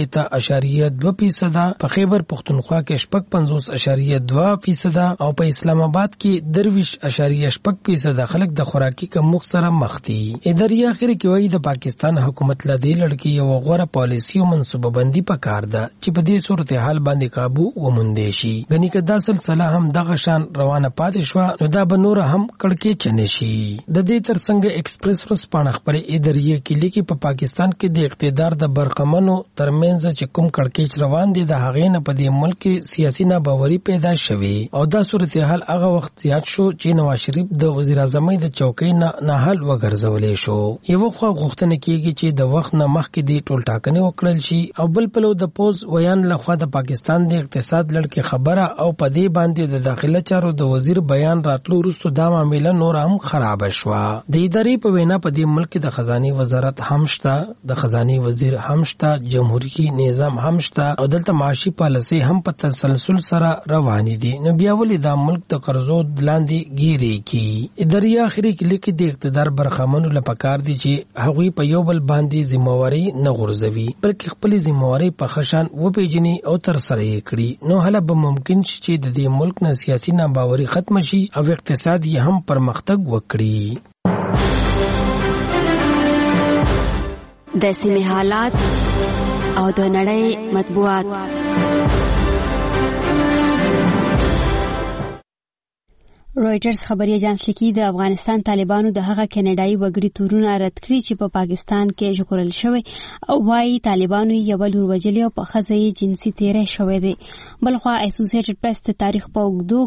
Speaker 6: 1.2% په خیبر پختونخوا کې 55.2% او په اسلام آباد کې 23.6% خلک د خوراکي کمښت سره مخ دي. ادارې اخر کې وایي د پاکستان حکومت له دې لړ یو غوره پالیسي او منصوبه بندي پکار ده چې په دې صورتحال باندې قابو وموندې شي. غني که دا سلسله هم دغه شان روانه پاتې شو نو دا به نور هم کړکې چنه شي. د دې ترڅنګ ایکسپریس ورځپاڼه خبرې ادارې کې لیکي په پاکستان کې د اقتدار د برخمنو ترمنځ چې کوم کړکېچ روان دي د هغې نه په دې ملک کې سیاسي ناباوري پیدا شوي او دا صورتحال هغه وخت زیات شو چې نواز شریف د وزیر اعظم د چوکۍ نه ناحل وګرځولې شو. یو خو غوښتنه کیږي چې د وخت نه مخکې د ټول ټاکنې وکړل شي او بل پلو د پوز ویان لخوا د پاکستان د اقتصاد لړ خبره او په دې باندې د داخله چارو د وزیر بیان راتلو وروسته دا معاملې نور هم خراب شوه. د ادارې په وینا په دې ملک د خزانه وزارت هم شته شته، د خزانه وزیر هم شته، جمهوریت نظام هم شته او دلته معاشي پالیسي هم په تسلسل سره روانې دي. نو بیا ولې دا ملک د قرضو لاندې ګیري کی؟ دریا اخري کې لیکي د اقتدار برخمنو لپاره دي چې هغوی په یو بل باندې ذمہواری نه غورځوي بلکې خپل ذمہواری په خشن و پیژني او تر سره یې کړي. نو هله به ممکن شي چې د دې ملک نه سیاسي ناباوري ختم شي او اقتصاد یې هم پرمختګ وکړي.
Speaker 1: د سیمې حالات او د نړۍ مطبوعات. رویټرز خبري اژانس لیکي د افغانستان طالبانو د هغه کینیډایي وګړي تورونه رد کړي چې په پاکستان کې ژغورل شوی او وايي طالبانو یو لور وجلې او په ښځه یې جنسي تیری شوی دی. بلخوا اسوسییټډ پریس د تاریخ په اوږدو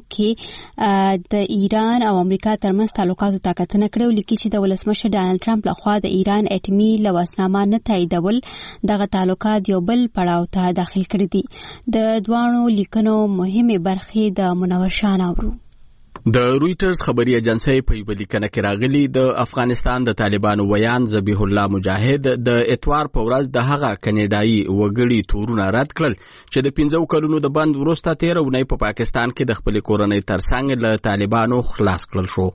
Speaker 1: کې د ایران او امریکا ترمنځ تعلقاتو تاکتنه کړې، لیکي چې د ولسمشر ډانلډ ټرمپ لخوا د ایران اټومي لواسنامه نه تاییدول دغه تعلقات یو بل پړاو ته داخل کړي دي. د دوانو لیکنو مهمه برخې د منور شاه اورو.
Speaker 3: د رویټرز خبري اژانسۍ په یوه لیکنه کې راغلي د افغانستان د طالبانو ویان ذبیح الله مجاهد د اتوار په ورځ د هغه کینیډایي وګړي تورونه رد کړل چې د 15 کلونو د بند وروسته 13 اونۍ په پاکستان کې د خپل کورنۍ ترڅنګ له طالبانو خلاص کړل شو.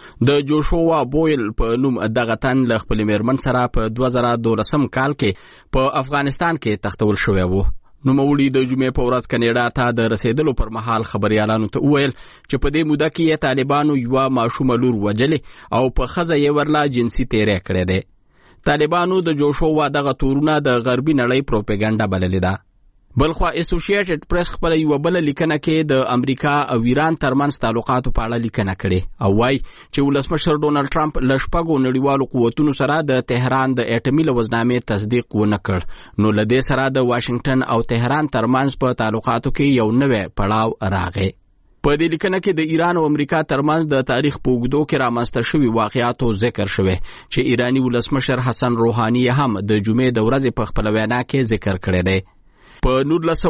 Speaker 3: د جوشوا بویل په نوم دغه تن له خپل میرمن سره په 2012 کال کې په افغانستان کې تختول شوی و. نوموړي د جمعې په ورځ کینیډا ته د رسیدلو پر مهال خبريالانو ته وویل چې په دې موده کې طالبانو یو ماشومه لور وجلې او په ښځه یې ورلا جنسي تیری کړی دی. طالبانو د جوشوا دغه تورونه د غربي نړۍ پروپاګاندا بللې ده. بلخوا اسوسییټډ پریس خپل یو بل لیکنه کې د امریکا او ایران ترمنځ تعلقاتو په اړه لیکنه کړې او وايي چې ولسمشر ډونالډ ټرمپ له شپږو نړیوالو قوتونو سره د تهران د اټومي لوزنامې تصدیق ونه کړ. نو له دې سره د واشنگټن او تهران ترمنځ په تعلقاتو کې یو نوې پړاو راغی. په دې لیکنه کې د ایران او امریکا ترمنځ د تاریخ په اوږدو کې رامنځته شوي واقعاتو ذکر شوی چې ایرانی ولسمشر حسن روحاني هم د جمعې د ورځې په خپل وینا کې ذکر کړی دی. په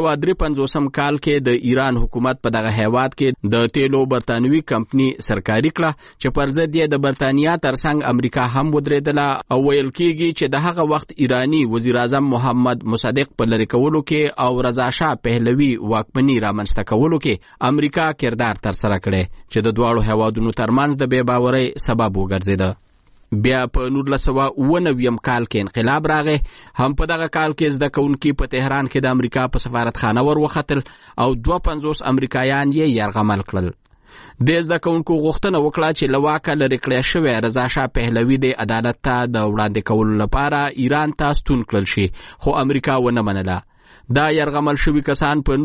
Speaker 3: 1953 کال کې د ایران حکومت په دغه هیواد کې د تیلو برتانوي کمپنی سرکاري کړه چې پر ضد یې د برتانیا ترڅنګ امریکا هم ودرېدله او ویل کېږي چې د هغه وخت ایرانی وزیر اعظم محمد مصدق په لری کولو کې او رضا شاه پهلوي واکمني رامنځته کولو کې امریکا کردار تر سره کړي چې د دواړو هیوادونو ترمنځ د بې باورۍ سبب وګرځیده. بیا په 1999 کال کې انقلاب راغی. هم په دغه کال کې زده کوونکي په تهران کې د امریکا په سفارتخانه ور وختل او 52 امریکایان یې یرغمل کړل. د زده کوونکو غوښتنه وکړه چې له واکه لرې کړی شوی رضا شاه پهلوي د عدالت ته د وړاندې کولو لپاره ایران ته ستون کړل شي، خو امریکا ونه منله. دا یرغمل شوي کسان په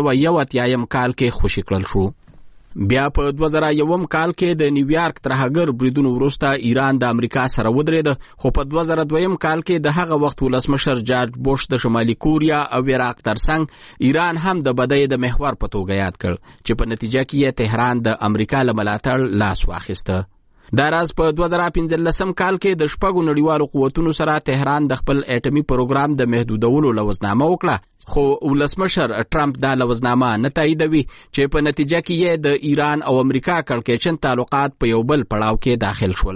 Speaker 3: 1981 کال کې خوشي کړل شو. بیا په 2001 کال کې د نیویارک ترهګر بریدونو وروسته ایران د امریکا سره ودرېد، خو په 2002 کال کې د هغه وخت ولسمشر جارج بوش د شمالي کوریا او عراق ترڅنګ ایران هم د بدۍ د محور په توګه یاد کړ چې په نتیجه کې یې تهران د امریکا له ملاتړ لاس واخیسته. دا راز په 2015 کال کې د شپږو نړیوالو قوتونو سره تهران د خپل اټومي پروګرام د محدودولو لوزنامه وکړه، خو ولسمشر ټرمپ دا لوزنامه نه تاییدوي چې په نتیجه کې یې د ایران او امریکا کړکېچن تعلقات په یو بل پړاو کې داخل شول.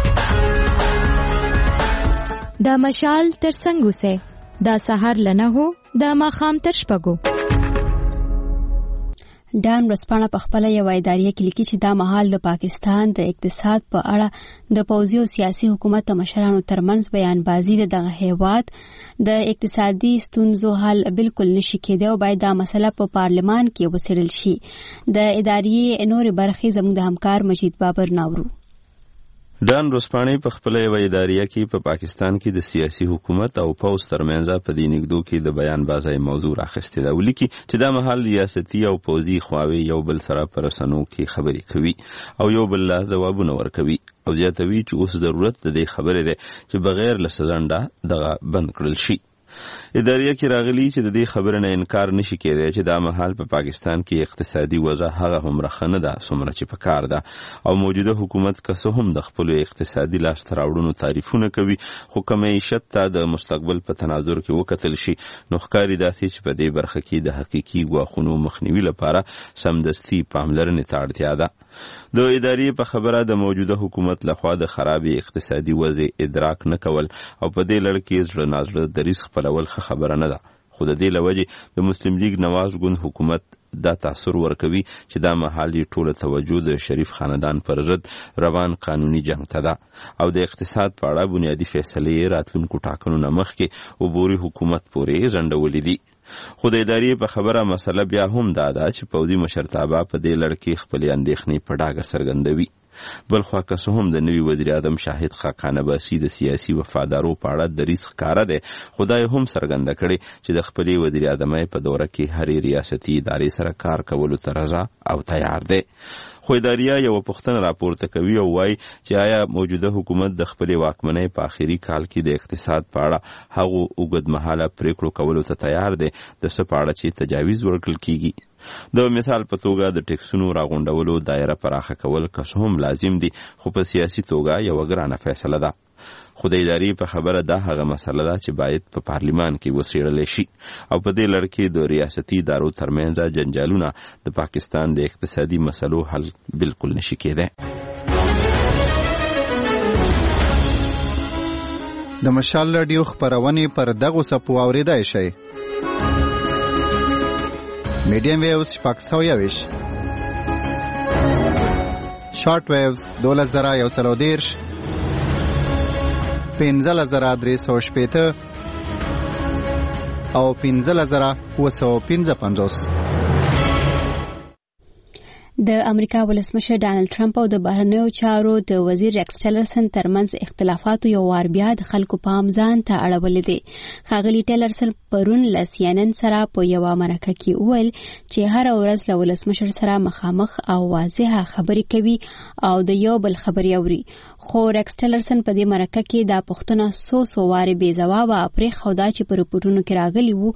Speaker 10: دا مشال تر څنګه سه دا سحر لنه هو دا ماخام تر شپږو.
Speaker 1: ډان ورسپانه په خپل یو ادارې کې لیکي چې دا مهال د پاکستان د اقتصاد په اړه د پوځي او سیاسي حکومت مشرانو ترمنځ بیان بازی دغه هیواد د اقتصادي ستونزو حل بالکل نشي کېدای او باید دا مسله په پارلمان کې وڅېړل شي. د ادارې نورې برخې زموږ د همکار مجید بابر ناورو.
Speaker 9: ډان ورسپانه په خپل یو ادارې کې په پاکستان کې د سیاسي حکومت او پوځ ترمنځ په دې نګدو کې د بیان بازی موضوع راخسته ده، ولیکي چې دا مهال ریاستي او پوځي خواوې یو بل سره پر رسنو کې خبرې کوي او یو بل له ځوابونه ورکوي او زیاتوي چې اوس ضرورت د دې خبرې ده چې بغیر له سزنده دغه بند کړل شي. اداریه کې راغلی چې د دې خبرې نه انکار نشي کېدای چې دا مهال په پاکستان کې اقتصادي وضع هغه هم رخنه ده څومره چې په کار ده او موجوده حکومت که څه هم د خپلو اقتصادي لاسته راوړنو تعریفونه کوي خو که معیشت ته د مستقبل په تناظر کې وکتل شي نو ښکاري داسې چې په دې برخه کې د حقیقي ګواښونو مخنیوي لپاره سمدستي پاملرنې ته اړتیا ده. د ادارې په خبره د موجوده حکومت لخوا د خرابې اقتصادي وضع ادراک نه کول او په دې لړ کې زړه نازړه دریځ خپلول ښه خبره نه ده خو د دې له وجې د مسلم لیگ نواز ګوند حکومت دا تاثر ورکوي چې دا مهال یې ټوله توجه د شریف خاندان پر ضد روان قانوني جنگ ته ده او د اقتصاد په اړه بنیادي فیصلې راتلونکو ټاکنو نه مخکې عبوري حکومت پورې ځنډولې دي. خو د ادارې په خبره مسله بیا هم دا ده چې پوځي مشرتابه په دې لړ کې خپلې اندېښنې په ډاګه څرګندوي. بلخوا که څه هم د نوي وزیر اعظم شاهد خاقان عباسي د سیاسي وفادارو په اړه دریځ ښکاره دی خو دا یې هم څرګنده کړې چې د خپلې وزیر اعظمۍ په دوره کې هرې ریاستي ادارې سره کار کولو ته رضا او تیار دی. خو اداریه یوه پوښتنه راپورته کوي او وایي چې آیا موجوده حکومت د خپلې واکمنۍ په آخري کال کې د اقتصاد په اړه هغو اوږدمهاله پریکړو کولو ته تیار دی د څه په اړه چې تجاویز ورکړل کیږي. د مثال په توګه د ټیکسونو راغونډولو دایره پراخه کول که څه هم لازم دي خو په سیاسي توګه یوه ګرانه فیصله ده. خو د ادارې په خبره دا هغه مسله ده چې باید په پارلیمان کې وڅېړلی شي او په دې لړ کې د ریاستي ادارو ترمنځ جنجالونه د پاکستان د اقتصادي مسلو حل بالکل نشي کېدی.
Speaker 2: د مشال رادیو خپرونې پر دغو څپو اورېدای شئ. میډیم ویوز 621 شارټ ویوز 2130 15350 او 15955.
Speaker 1: د امریکا ولسمشر ډانلډ ټرمپ او د بهرنیو چارو د وزیر ریکس ټیلرسن ترمنځ اختلافاتو یو وار بیا د خلکو پام ځان ته اړولې دي. ښاغلي ټیلرسن پرون له CNN سره په یوه مرکه کې وویل چې هره ورځ له ولسمشر سره مخامخ او واضحه خبرې کوي او د یو بل خبرې اوري. خو ریکس ټیلرسن په دې مرکه کې دا پوښتنه څو وارې بې ځوابه پرېښوده چې په رپورټونو کې راغلي وو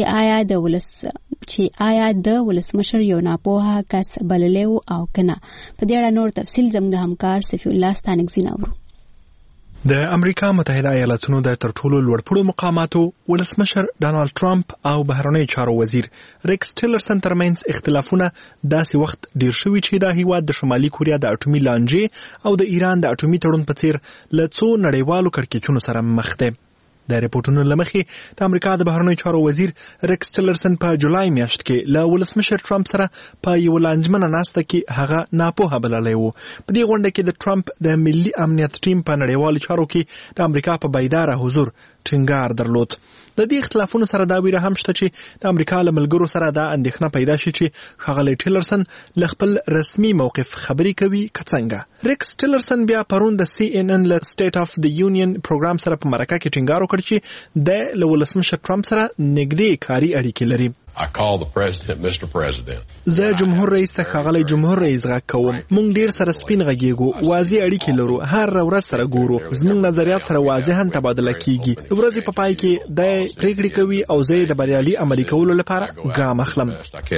Speaker 1: چې آیا د ولسمشر یو ناپوهه کس بللی و او کنه. په دې اړه نور تفصیل زموږ د همکار صفی الله ستانکزي اورو.
Speaker 7: د امریکا متحده ایالاتونو د تر ټولو لوړپوړو مقاماتو ولسمشر ډانلډ ټرمپ او بهرنیو چارو وزیر ریکس ټیلرسن ترمنځ اختلافونه داسې وخت ډیر شوي چې دا هیواد د شمالي کوریا د اټومي لانجې او د ایران د اټومي تړون په څیر له څو نړیوالو کړکېچونو سره مخ دی. د ریپورټونو له مخې د امریکا د بهرنیو چارو وزیر ریکس ټیلرسن په جولای میاشت کې له ولسمشر ټرمپ سره په یو لانجمنه ناسته کې هغه ناپوهه بللی و. په دې غونډه کې د ټرمپ د ملي امنیت ټیم په نړیوالو چارو کې د امریکا په بیداره حضور ټینګار درلود. د دې اختلافونو سره دا ویره هم شته چې د امریکا له ملګرو سره دا اندېښنه پیدا شي چې ښاغلی ټیلرسن له خپل رسمي موقف خبرې کوي که څنګه. ریکس ټیلرسن بیا پرون د CNN له سټیټ اف د یونین پروګرام سره په مرکه کې ټینګار وکړ چې د له ولسمشر ټرمپ سره نږدې کاري اړیکې لري.
Speaker 11: I call the president Mr. President.
Speaker 7: زه جمهور رئیس ته ښاغلی جمهور رئیس غږ کوم. مونږ ډیر سره سپین غږیږو، واضح اړیکې لرو، هر ورځ سره ګورو، زموږ نظریات سره واضحاً تبادله کیږي. د ورځې په پای کې د پریکړې کوي او زه د بریالي عملي کولو لپاره ګام اخلم.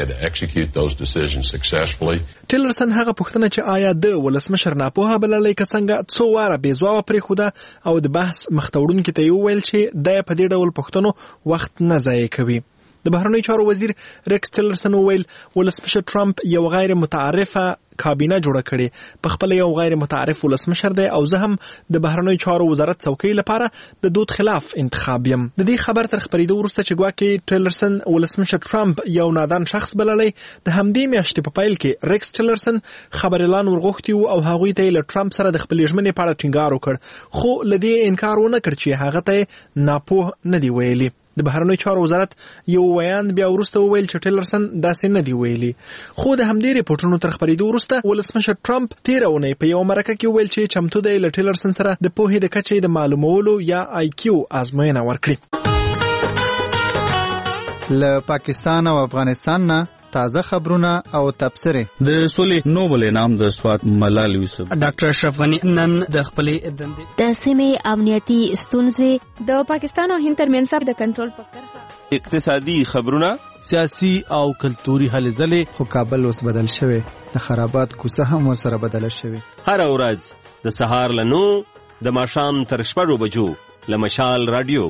Speaker 7: ټیلرسن هغه پوښتنه چې آیا د ولسمشر ناپوهه بللی که څنګه څو واره بې ځوابه پرېښوده او د بحث مخته وړونکي ته یې وویل چې دی په دې ډول پوښتنو وخت نه ضایع کوي. د بهرنیو چارو وزیر ریکس ټیلرسن وویل ولسمشر ټرمپ یو غیر متعارفه کابینه جوړه کړې، په خپل یو غیر متعارف ولسمشر دی او زه هم د بهرنیو چارو وزارت څوکۍ لپاره د دود خلاف انتخاب یم. د دې خبر تر خپرېدو وروسته چې ګواکې ټیلرسن ولسمشر ټرمپ یو نادان شخص بللی، د همدې میاشتې په پیل کې ریکس ټیلرسن خبر اعلان ورغوښتي وو او هغوی ته یې له ټرمپ سره د خپلې ژمنې په اړه ټینګار وکړ، خو له دې انکار ونه کړ چې هغه ته ناپوه نه دی ویلي. د بهرنیو چارو وزارت یو ویان بیا وروسته وویل چې ټیلرسن داسې نه دی ویلي، خو د همدې ریپورټونو تر خپرېدو وروسته ولسمشر ټرمپ تېره اونۍ په یوه مرکه کې وویل چې چمتو دی له ټیلرسن سره د پوهې د کچې د معلومولو یا IQ ازموینه ورکړي.
Speaker 2: له پاکستان او افغانستان نه تازه خبرونه او تبصره.
Speaker 5: د سولې نوبل انعام د سوات ملال یوسف.
Speaker 12: ډاکټر اشرف غنی نن د خپلې دندې
Speaker 1: د سیمې امنیتي ستونزې،
Speaker 10: د پاکستان او هند ترمنځ د کنټرول په کرښه،
Speaker 9: اقتصادي خبرونه،
Speaker 5: سیاسي او کلتوري هلې ځلې.
Speaker 2: خو کابل اوس بدل شوی، د خرابات کوڅه هم ورسره بدله شوی.
Speaker 14: هر ورځ د سهار له 9 د ماښام تر 6 بجو له مشال رادیو.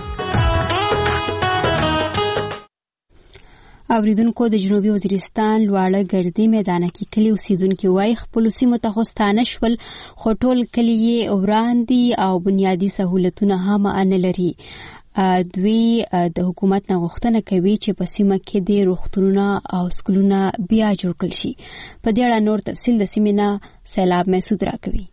Speaker 1: اوریدونکو د جنوبي وزیرستان لواړه ګردي میدان کې کلی اوسیدونکو وای خپل سیمو ته خوستانه شول، خو ټول کلی یې وړاندې او بنیادی سہولتونه هم نه لري. دوی د حکومت نه غوښتنه کوي چې په سیمه کې د روغتونونو او سکولونو بیا جوړ کړل شي. په دې اړه نور تفصیل د سیمې نه سیلاب محسود راکوي.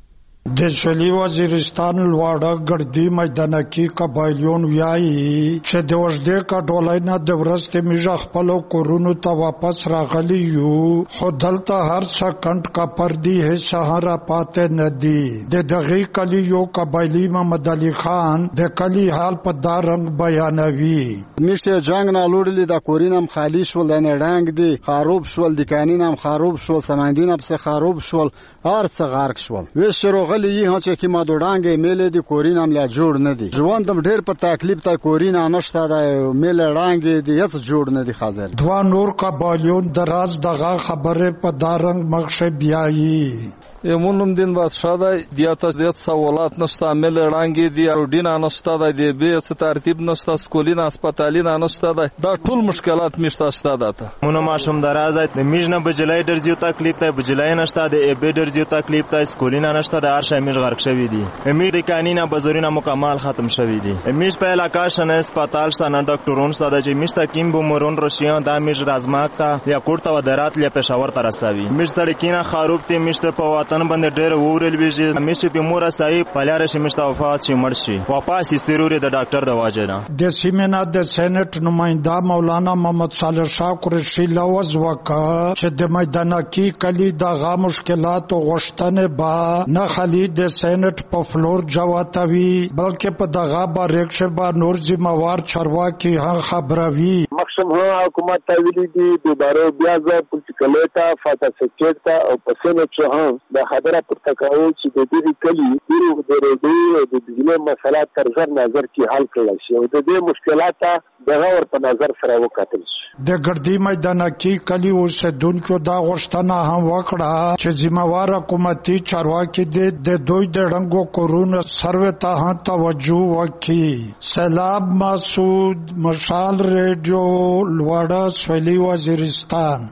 Speaker 15: د سویلي وزیرستان لواړه ګردي میدان کې قبایلیون وایي چې د وژدې کډوالۍ نه د ورځې میږه خپلو کورونو ته واپس راغلي یو، خو دلته هر سکند کا پردي هیڅ هره پاتې نه دي. د دغې کلي یو قبایلي محمد علي خان د کلي حال په دا رنګ بیانوي.
Speaker 17: میشه جنگ نه لوړلي د کورینم خالی شول، د نړنګ دي خراب شول، د کانینم خراب شول، سمندین په خراب شول، هر څه غرق شول. وښ غلی ها چې ما دوړانګې میلې د کورین هم لا جوړ نه دي. ژوند هم ډېر په تکلیف ته کورین نشته د میلې رانګې دي هیڅ جوړ نه دي. خاطر
Speaker 15: دوا نور قبایلیون دراز دغه خبره په دارنګ مخشه بیایي.
Speaker 25: یمونم دین بادشاہ دا دیاته دیت سوالات نشته، مل رانګي دی او دین نشته د دې به څه ترتیب نشته، سکولین هسپتالین نشته، دا ټول مشکلات مشته شته. داته
Speaker 26: مونږ ماشوم درازه د میژنه بجلای درځیو تکلیف ته، بجلای نشته د ای به درځیو تکلیف ته، سکولین نشته، د هر شی میژ غرق شوی دی. امید قانونا بزورینه مکمل ختم شوی دی. میژ په علاقه شنه هسپتال شته، نه ډاکټرون شته چې میژ تکیم بومرون روشیان د میژ رازماک ته یا کوړه و درات له پېښور ته رسوي. میژ سړکینه خروب ته میژ ته په وطن باندې ډېر وورل ویږي. میشه په مور صاحب پلار شي مشته وفات شي مړ شي، واپس ضروري د ډاکټر د واجنه.
Speaker 15: د سیمنا د سېنات نماینده مولانا محمد صالح شاه قریشی لوز وکا چې د میدان کې کلی دغه مشکلات او غشتنه با نه خلی د سېنات په فلور جواتوي، بلکې په دغه باریک شبا نور ذمہوار چارواکي هم خبروي.
Speaker 21: مقصد هو حکومت ته ویلي دي دوباره بیا ځ پولیټیکلیتا فاتاسچتا او پسنه چې هم د خبره پر تکاو چې د دې کلی ډیرو درې او د بجلی مسله تر نظر کې حل کړل شي او د دې مشکلات دغه ور په نظر سره وکتل شي.
Speaker 15: د ګردي میدان کې کلی اوسیدونکو دا غوښتنه هم وکړه چې ذمہوار حکومتي چارواکي د دوی د رنګو کورونو سروې ته هم توجه وکړي. سیلاب مسعود، مشال ریډیو، لوړه سویلي وزیرستان.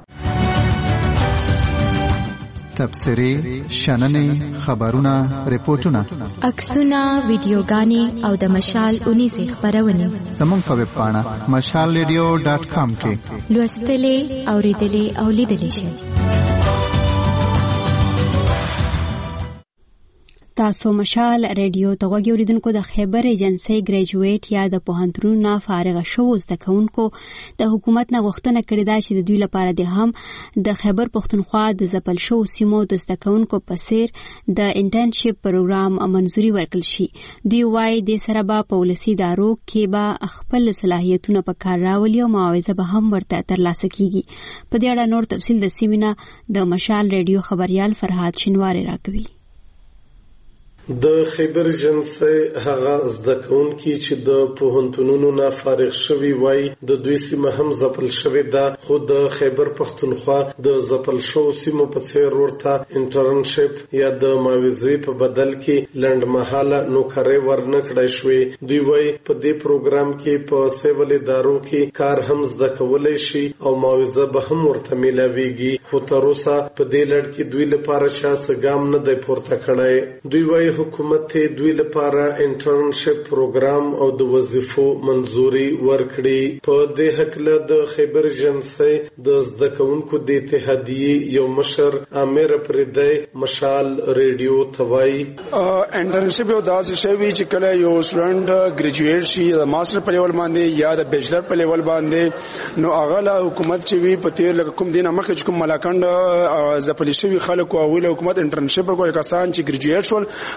Speaker 2: تبصرې، شننې، خبرونه، ریپورتونه،
Speaker 10: عکسونه، ویډیوګانې او د مشال 19 خبرونه
Speaker 2: زموږ په ویب پاڼه mashalradio.com کې
Speaker 10: لوستلې، اوریدلې او لیدلې شئ.
Speaker 1: تاسو مشال ریډیو ته غوږی اوریدونکو د خیبر ایجنسی ګریجویټ یا د پوهنتون نه فارغ شوو زده کوونکو د حکومت نه غوښتنه کړې ده چې د دوی لپاره د هم د خیبر پښتونخوا د ځپل شوو سیمو د زده کوونکو په څیر د انټرنشپ پروګرام منځوري ورکړل شي. دوی وايي د سره به په ولسي ادارو کې به خپل صلاحیتونه په کار راولي او معاوضه به هم ورته ترلاسه کیږي. په دې اړه نور تفصیل د سیمینه د مشال ریډیو خبريال فرهاد شینواری راکوي.
Speaker 13: د خیبر جنسي هغه زده کوونکي چې د پوهنتونونو نه فارغ شوي وای د دوی سیمه هم ځپل شوې ده، خو د خیبر پښتونخوا د ځپل شوو سیمو په څیر ورته انټرنشپ یا د معاوضې په بدل کې لنډمهاله نوکري ورنکړای شوې. دوی وای په دې پروګرام کې په سیول ادارو کې کار هم زده کولای شي او معاوضه به هم ورته ملاويږي، خو تر اوسه په دې لړ کې دوی لپاره څه ګام نه دی پورته کړی. دوی وای حکومت دوی لپاره انټرنشپ پروګرام او د وظیفو منځوري ورکړي. په دې حقله د خیبر جنسي د زده کوونکو د اتحادیې یو مشر امیر پردی مشال ریډیو توای
Speaker 27: انټرنشپ یو داسې شی وی چې کله یو سټوډنټ ګریجویټ شي د ماستر په لیول باندې یا د بیچلر په لیول باندې، نو هغه له حکومت چې وی په تیر لکه کوم دینه مخکې کوم ملاکند ځپل شوی خلکو او له حکومت انټرنشپ ورکول کسان چې ګریجویټ شول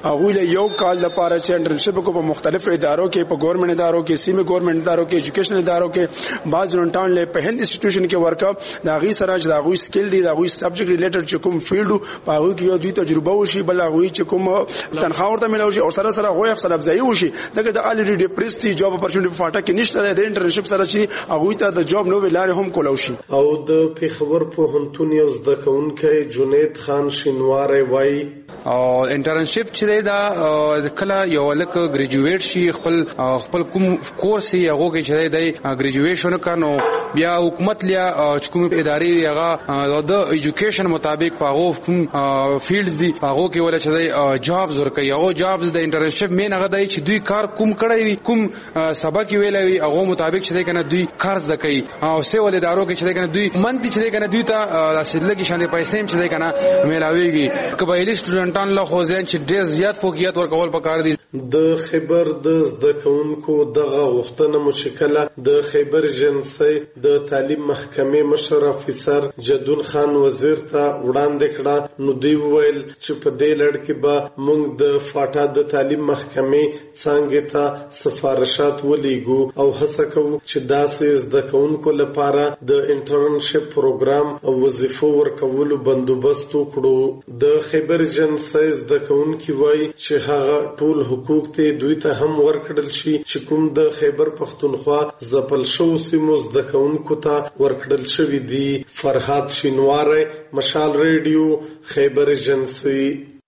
Speaker 27: هغه له یو کال لپاره چې انټرنشپ کو په مختلفو ادارو کې په ګورنمنت ادارو کې سیمه ګورنمنت ادارو کې ایجوکیشن ادارو کې بعض ولنټان له په هند انسټیټیوشن کې ورکا دا غي سره چې دا غوي سکل دي دا غوي سبجیکټ ریلیټډ چې کوم فیلډ په هغه کې یو دوی تجربه وشي بل هغه چې کوم تنخواه ورته ملوي او سره غوي افسر افزایی وشي ځکه د الریډي ډیپریسټي جاب اپورچونټی په فاټا کې نشته د انټرنشپ سره چې هغه ته د جاب نو ویلاره هم کولو شي.
Speaker 13: او د پیښور په هنتون یو زده کوونکی جنید خان شینواری وای
Speaker 4: او انټرنشپ چې دا کله یو لک ګریجویټ شي خپل کوم کورس یې هغه کې چې دا ګریجویشن کانو بیا حکومت لیا کوم ادارې هغه د ایجوکیشن مطابق په کوم فیلډز دي هغه کې ولا چې جابز ورکوي او جابز د انټرنشپ مین هغه دی چې دوی کار کوم کړی کوم سبق ویلوي هغه مطابق چې کنه دوی کار زده کوي او سیول ادارو کې چې کنه دوی منتي چې کنه دوی ته اصلي شان پیسې هم چې کنه ملاويږي قبایلی سټوډنټان له خوځین چې ډېر زیات فوقیت ورکول پکار دي.
Speaker 13: د خیبر د زده کوونکو دغه غوښتنه مشکله د خیبر جنسي د تعلیم محکمې مشر افیسر جدون خان وزیر ته وړاندې کړه. نو دوی وویل چې په دې لړ کې به موږ د فاټا د تعلیم محکمې څنګه ته سفارشات ولیږو او هڅه کوو چې داسې زده کوونکو لپاره د انټرنشپ پروګرام او وظیفو ورکولو بندوبست وکړو. د خیبر جنسي زده کوونکي وایي چې هغه ټول حقوق ته دوی ته هم ورکړل شي چې کوم د خیبر پختونخوا ځپل شو سیمو زده کوونکو ته ورکړل شوی دي. فرهاد شینواری، مشال ریډیو، خیبر جنسي.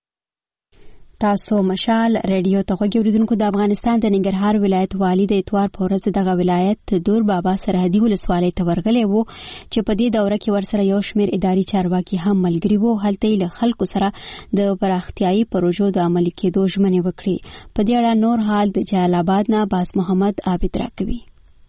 Speaker 1: تاسو مشال ریډیو ته غوږی اوریدونکو. د افغانستان د ننګرهار ولایت والی د اتوار په ورځ دغه ولایت دور بابا سرحدي ولسوالۍ ته ورغلی وو چې په دې دوره کې ورسره یو شمېر اداري چارواکي هم ملګري وو. هلته یې له خلکو سره د پراختیایي پروژو د عملي کېدو ژمنې وکړې. په دې اړه نور حال د جلال آباد نه باز محمد عابد راکوي.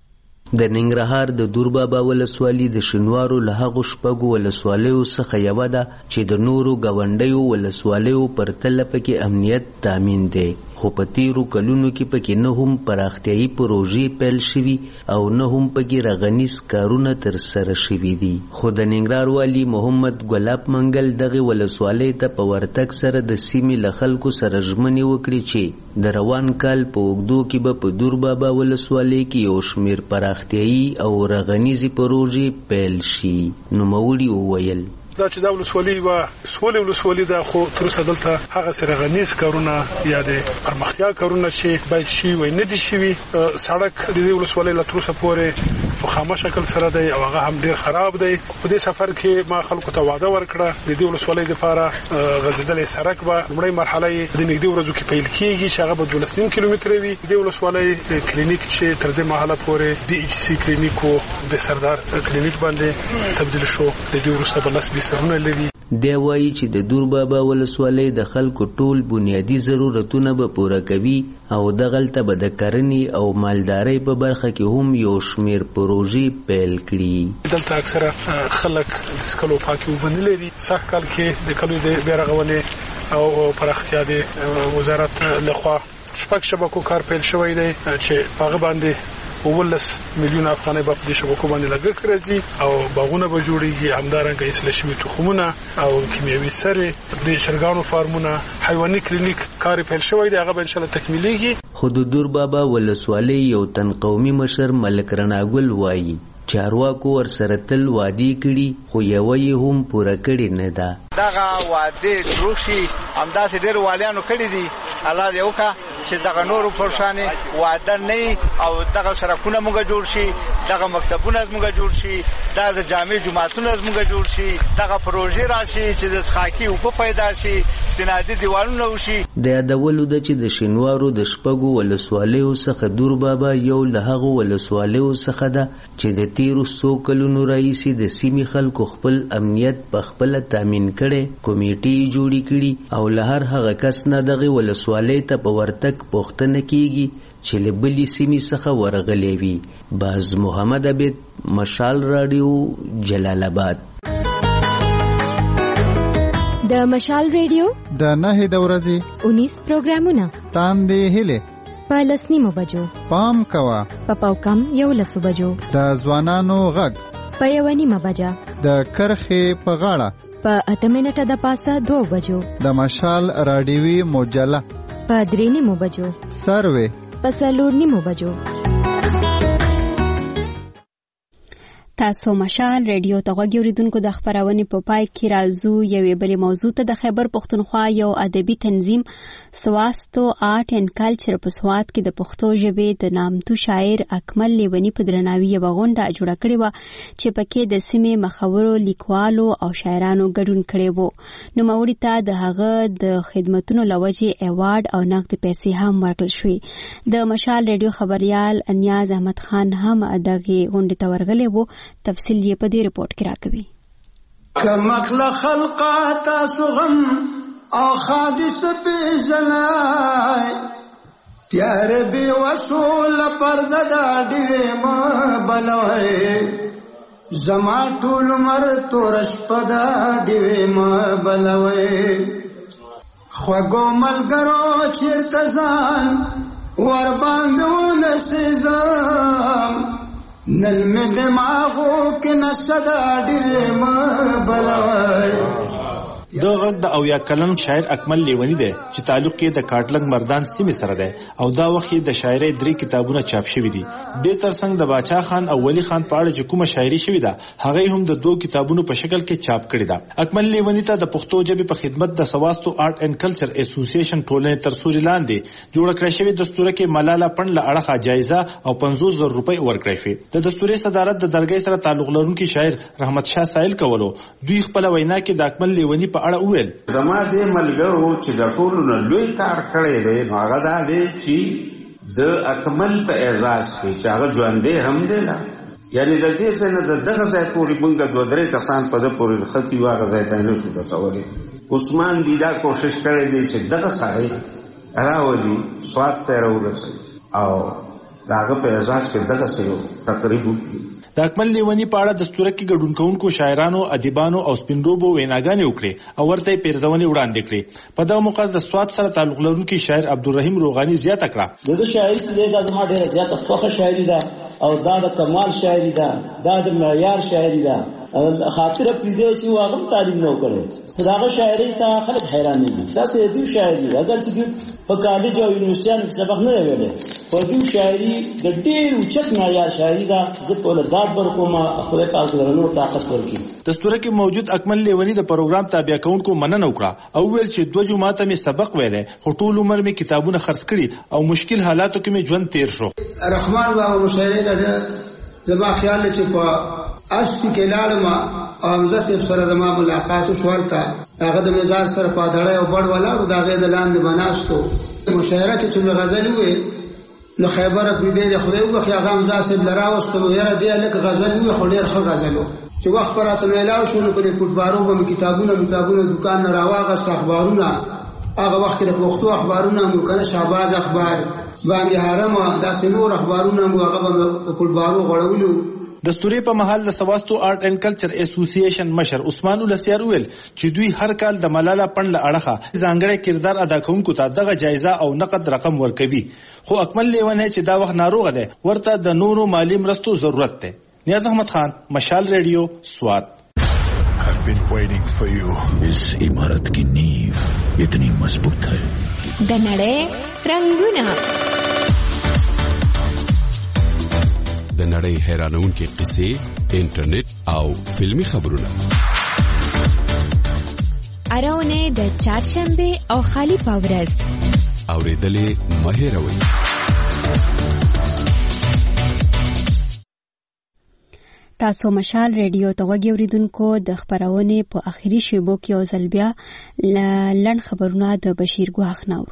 Speaker 8: د ننګرهار د دور بابا ولسوالي د شینوارو له هغو شپږو ولسوالیو څخه یوه ده چې د نورو ګاونډیو ولسوالیو پرتله پکې امنیت تامین دی، خو په تیرو کلونو کې پکې نه هم پراختیایي پروژې پیل شوي او نه هم پکې رغنیز کارونه ترسره شوي دي. خو د ننګرهار والي محمد ګلاب منګل دغه ولسوالۍ ته په ورتګ سره د سیمې له خلکو سره ژمنې وکړي چې د روان کال په اوږدو کې به په دور بابا ولسوالۍ کې یو شمېر پراختیایي او رغنیزي پروژې پیل شي. نوموړي وویل
Speaker 16: دا چې دا ولسوالي و سولې ولسوالي دا خو تر اوسه دلته هغه سره غنیز کارونه یا د پرمختیا کارونه چې باید شي وي نه دي شوي. سړک د دې ولسوالۍ له تر اوسه پورې په خامه شکل سره دی او هغه هم ډیر خراب دی. په دې سفر کې ما خلکو ته وعده ورکړه د دې ولسوالۍ لپاره غځېدلې سړک به لومړی مرحله د نږدې ورځو کې پیل کیږي چې هغه به 12 کیلومتره وي. د ولسوالۍ کلینیک چې تر دې مهاله پورې د ایچ سی کلینیک او د سردار کلینیک باندې تبدیل شو. د دې وروسته بلس
Speaker 8: دی وایي چې د دور بابا ولسوالۍ د خلکو ټول بنیادی ضرورتونه به پوره کوي او دغلته به د کرنې او مالدارۍ په برخه کې هم یو شمېر پروژې پیل کړي.
Speaker 16: دلته اکثره خلک د سکلو پاکي اوبه نه لري. سږ کال کې د کلو د بیا رغونې او پراختیا د وزارت لخوا شپږ شبکو کار پیل شوی دی چې هغه باندې 19 میلیون افغانۍ په دې شبکو باندې لګښت راځي او باغونه به جوړیږي. همدارنګه اصلاح شوي تخمونه او کیمیاوي سرې د چرګانو فارمونه حیواني کلینیک کار پیل شوی دی هغه به ان شاء الله تکمیلېږي.
Speaker 8: خو د دور بابا ولسوالۍ یو تن قومي مشر ملک رڼاګل وایي چارواکو ورسره تل وعدې کړي خو یوه یې هم پوره کړې نه ده.
Speaker 19: دغه وعدې دروغ شي همداسې ډېر والیانو کړي دي. الله دې وکړه چې دغه نورو پر شانې وعده نه او دغه سړکونه موږ جوړ شي، دغه مکتبونه موږ جوړ شي، دغه جامع جماعتونه موږ جوړ شي، دغه پروژې راشي چې د خاکي اوبه پیدا شي، استنادي دیوالونه وشي.
Speaker 8: د یادولو ده چې د شینوارو د شپږو ولسوالیو څخه دور بابا یو له هغو ولسوالیو څخه ده چې د تیرو څو کلونو راهیسې د سیمې خلکو خپل امنیت په خپله تامین کړی، کمیټې جوړې کړي او له هر هغه کس نه دغې ولسوالۍ ته په ورتګ پوښتنه کیږي چې له بلې سیمې څخه ورغلی وي. باز محمد عبید، مشال راډیو، جلال آباد.
Speaker 10: د مشال ریډیو
Speaker 2: د 9 د ورځې
Speaker 10: 19 پروګرامونه
Speaker 2: تاندې هله
Speaker 10: په 10 بجو
Speaker 2: پام کوا
Speaker 10: په پاوکم 11 بجو
Speaker 2: د ځوانانو غږ
Speaker 10: په 1:30 بجا
Speaker 2: د کرخې په غاړه
Speaker 10: په 8 منټه د پاسه 2 بجو
Speaker 2: د مشال راډیوي مجله
Speaker 10: په 3:30 بجو،
Speaker 2: سروې
Speaker 10: په 4:30 بجو.
Speaker 1: تاسو مشال ریډیو ته غوږ اوریدونکو د خبرونې په پای کې راځو یوې بلې موضوع ته. د خیبر پښتونخوا یو ادبي تنظیم سواستو آرټ اینڈ کلچر په سوات کې د پښتو ژبې د نامتو شاعر اکمل لیونی په درناوي یوه غونډه جوړه کړې وه چې پکې د سیمې مخورو لیکوالو او شاعرانو ګډون کړی و. نوموړي ته د هغه د خدمتونو له وجې ایوارډ او نقد پیسې هم ورکړل شوې. د مشال ریډیو خبریال نیاز احمد خان هم دغه غونډې ته ورغلی و. تفصیل یې په دې رپورټ کې راکوي.
Speaker 3: کمخل خلقات سغم او حادث پیژنای تیار بی وصول پرده دا ډیوې ما بلوي زما ټول مر تورش پدا ډیوې ما بلوي خوګو ملګرو چیرته ځان ور باندې ونسزم نل میں دماغو کے نشدا ډېر ما بلوي.
Speaker 6: د غږ د اویا کلن شاعر اکمل لیونی دی چې تعلق کې د کاټلنګ مردان سیمې سره دی او دا وخت د شاعرۍ 3 کتابونه چاپ شوي دي. د ترڅنګ د باچا خان او ولی خان په اړه چې کومه شاعري شوې ده هغه هم د 2 کتابونو په شکل کې چاپ کړي ده. اکمل لیونی ته د پښتو ژبې په خدمت د سواستو آرټ اینڈ کلچر اسوسییشن ټولنې تر سوري لاندې جوړ کړی شوی دستور کې ملاله پند له اړخه جایزه او 50,000 روپۍ ورکړی شوی. د دستوري صدارت د درګۍ سره تعلق لرونکي شاعر رحمت شاه سائل کولو دوی خپل وینا کې د اکمل لیونی په اړه وویل.
Speaker 18: زما دې ملګرو چې د ټولو نه لوی کار کړی دی نو هغه دا دی چې د اکمل په اعزاز کې چې هغه ژوندی هم دی لا یعنی د دې څخه د دغه ځای پورې موږ 2-3 کسان په دې پورې خطي واغ ځای ته نه شو رسولای. عثمان دیدا کوشش کړی دی چې دغه سړی راولي سواد ته راورسي او داغه په اعزاز کې دغه څه تقریبا
Speaker 6: د اکمل لیونی په اړه دستور کې ګډون کوونکو شاعرانو ادیبانو او سپینروبو ویناګانې وکړي او ورته پیرزونې وړاندې کړي. په دغه موقع د سواد سره تعلق لرونکي شاعر عبدالرحیم روغانی زیاته کړه
Speaker 20: د شاعري چې د زما ډیره زیاته خوښه شاعري ده او دا د کمال شاعري ده دا د معیار شاعري ده. خاطر پریږدي چې واغم تعلیم نه وکړي خداغه شاعري ته خلک حیران دي. تاسو دې شاعري اگر چې په کالج او یونیورسيټانو کې سبق نه ویلې په دې شاعري د ډېر اوچت معیار شاعري ده. زه په لداد ورکوم خدای پاک درنو طاقت ورکړي.
Speaker 6: دستور کې موجود اکمل لیونی د پروګرام تابع کونکو مننه وکړه او ویل چې 2 جمعه ته می سبق ویلې خو ټول عمر می کتابونه خرڅ کړي او مشکل حالاتو کې می ژوند تیر شو.
Speaker 3: رحمان بابا مشاعره ده زما خیال چې په اسی کې لاړم او حمزه صاحب سره د ما ملاقات وشورته هغه د مزار سره پادړی او بړ ولا او دا غې د لاندې بناستو مشاعره کې چې غزل وې نو خیبر په دې خدای وبخي هغه حمزه صاحب لراوستو یاره دې لکه غزل وې خو ډېر ښه غزل چې وخت پراته میلاو شو نو په فوټبارو باندې کتابونه دکان نه راواغه اخبارونه هغه وخت د پښتو اخبارونه مو کنه شهباز اخبار باندې حرم دا سنور اخبارونه مو هغه په فوټبارو غړولو.
Speaker 6: دستوري په محل د سواستو آرټ اینڈ کلچر اسوسییشن مشر عثمان الاسیار ویل چې دوی هر کال د ملاله پند له اړخه ځانګړی کردار ادا کوونکو ته دغه جایزه او نقد رقم ورکوي. خو اکمل لیونی چې دا وخت ناروغه ده ورته د نورو مالی مرستو ضرورت ده. نیاز احمد خان مشال ریډیو سوات.
Speaker 22: I've been waiting for you. इस इमारत की नींव इतनी मजबूत है.
Speaker 10: د نړۍ رنگونه
Speaker 23: د نړۍ حیرانونکې قصې انټرنیټ او فلمی خبرونه
Speaker 10: اراونه د چهارشنبه او خالی پاورز
Speaker 23: اوریدلې مهیروي.
Speaker 1: تاسو مشال ریډیو ته غوږی اوریدونکو د خبرونې په اخیری شیبو کې او زلبیا لړن خبرونه د بشیر ګواخ ناو.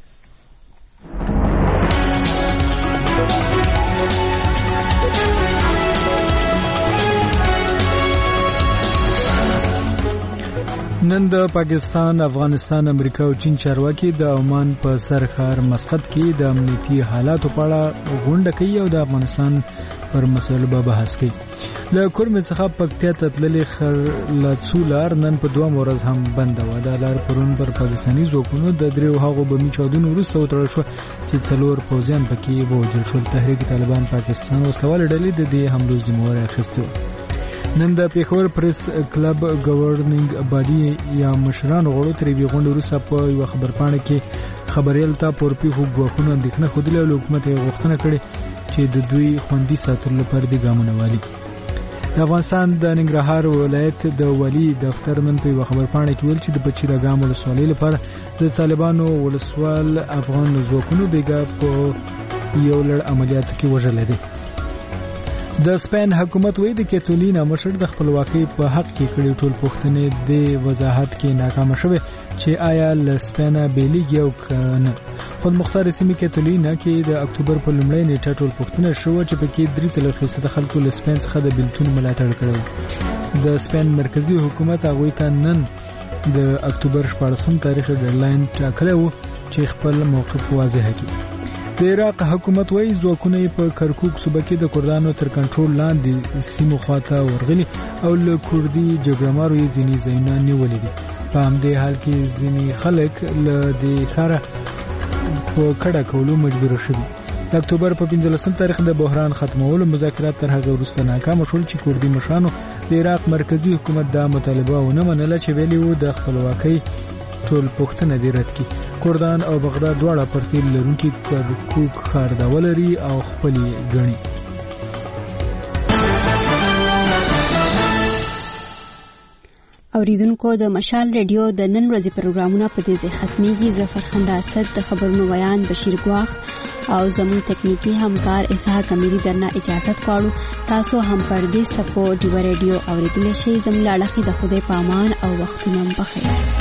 Speaker 24: نن د پاکستان، افغانستان، امریکا او چین چارواکي د عمان په سرخار مسقط کې د امنیتي حالاتو په اړه غونډه کوي او د افغانستان پر مسایلو به بحث کوي. له کورمې څخه پکتیا ته تللې خرلڅو لار نن په 2 ورځ هم بنده وه. دا لار پرون پر پاکستاني ځواکونو د 3 هغو بمي چاودنو وروسته وتړل شوه چې 4 پوځیان پکې ووژل شول. تحریک طالبان پاکستان وسلوالې ډلې د دې حملو ذمهواري اخیستې وه. نن د پیښور پریس کلب گورننګ باډي یا مشرانو غړو تر یوې غونډې وروسته په یوه خبرپاڼه کې خبريال ته پورپی خو غوښنه اندېښنه خوده له حکومت غوښتنه کړې چې د دوی خوندي ساتلو لپاره د ګامونه والي. د افغانستان د ننګرهار ولایت د والي دفتر نن په خبرپاڼه کې ویل چې د بچیراګام ولسوالۍ لپاره د طالبانو ولسوال افغان ځواکونو بیګا په یو لړ عملیاتو کې وژل دي. د سپین حکومت وایي د کیتولینا مشر د خپلواکۍ په حق کې کړي ټول پوښتنې د وضاحت کې ناکام شوه چې آیا ل سپینا بیلیږي او کنه. خود مختار سیمه کیتولینا کې د اکتوبر په لومړۍ نیټه ټول پوښتنه شوه چې پکې 3% خلکو ل سپین څخه د بیلتون ملاتړ کړو. د سپین مرکزی حکومت هغه ته نن د اکتوبر 14 تاریخ ډیډلاین ټاکلی و چې خپل موقف واضح کړي. د عراق حکومت وایي ځواکونه په کرکوک صوبه کې د کردانو تر کنټرول لاندې سیمو خواته ورغلي او له کردي جګړهمارو یې ځینې ځایونه نیولي دي. په همدې حال کې ځینې خلک له دې ښاره په کډه کولو مجبور شوي. د اکتوبر په 15 تاریخ د بحران ختمولو مذاکرات تر هغه وروسته ناکام شول چې کردي مشرانو د عراق مرکزی حکومت دا مطالبه ونه منله چې ویلي وو د خپلواکۍ ټول پوښتنه دې رد کړي. کردان او بغداد دواړه پر تیل لرونکي کرکوک ښار داول لري او خپلې ګڼي.
Speaker 1: اوریدونکو د مشال ریډیو د نن ورځې پروګرامونه په دې ځای ختمېږي. زه فرخنده اسد د خبرونو بیان بشیر ګواخ او زموږ تکنیکی همکار اسحاق امیری درنه اجازت غواړو. تاسو هم پر دې سپو ډیو ریډیو اوریدلی شئ. زموږ لاړه د خدای په امان او وختونه بخیر.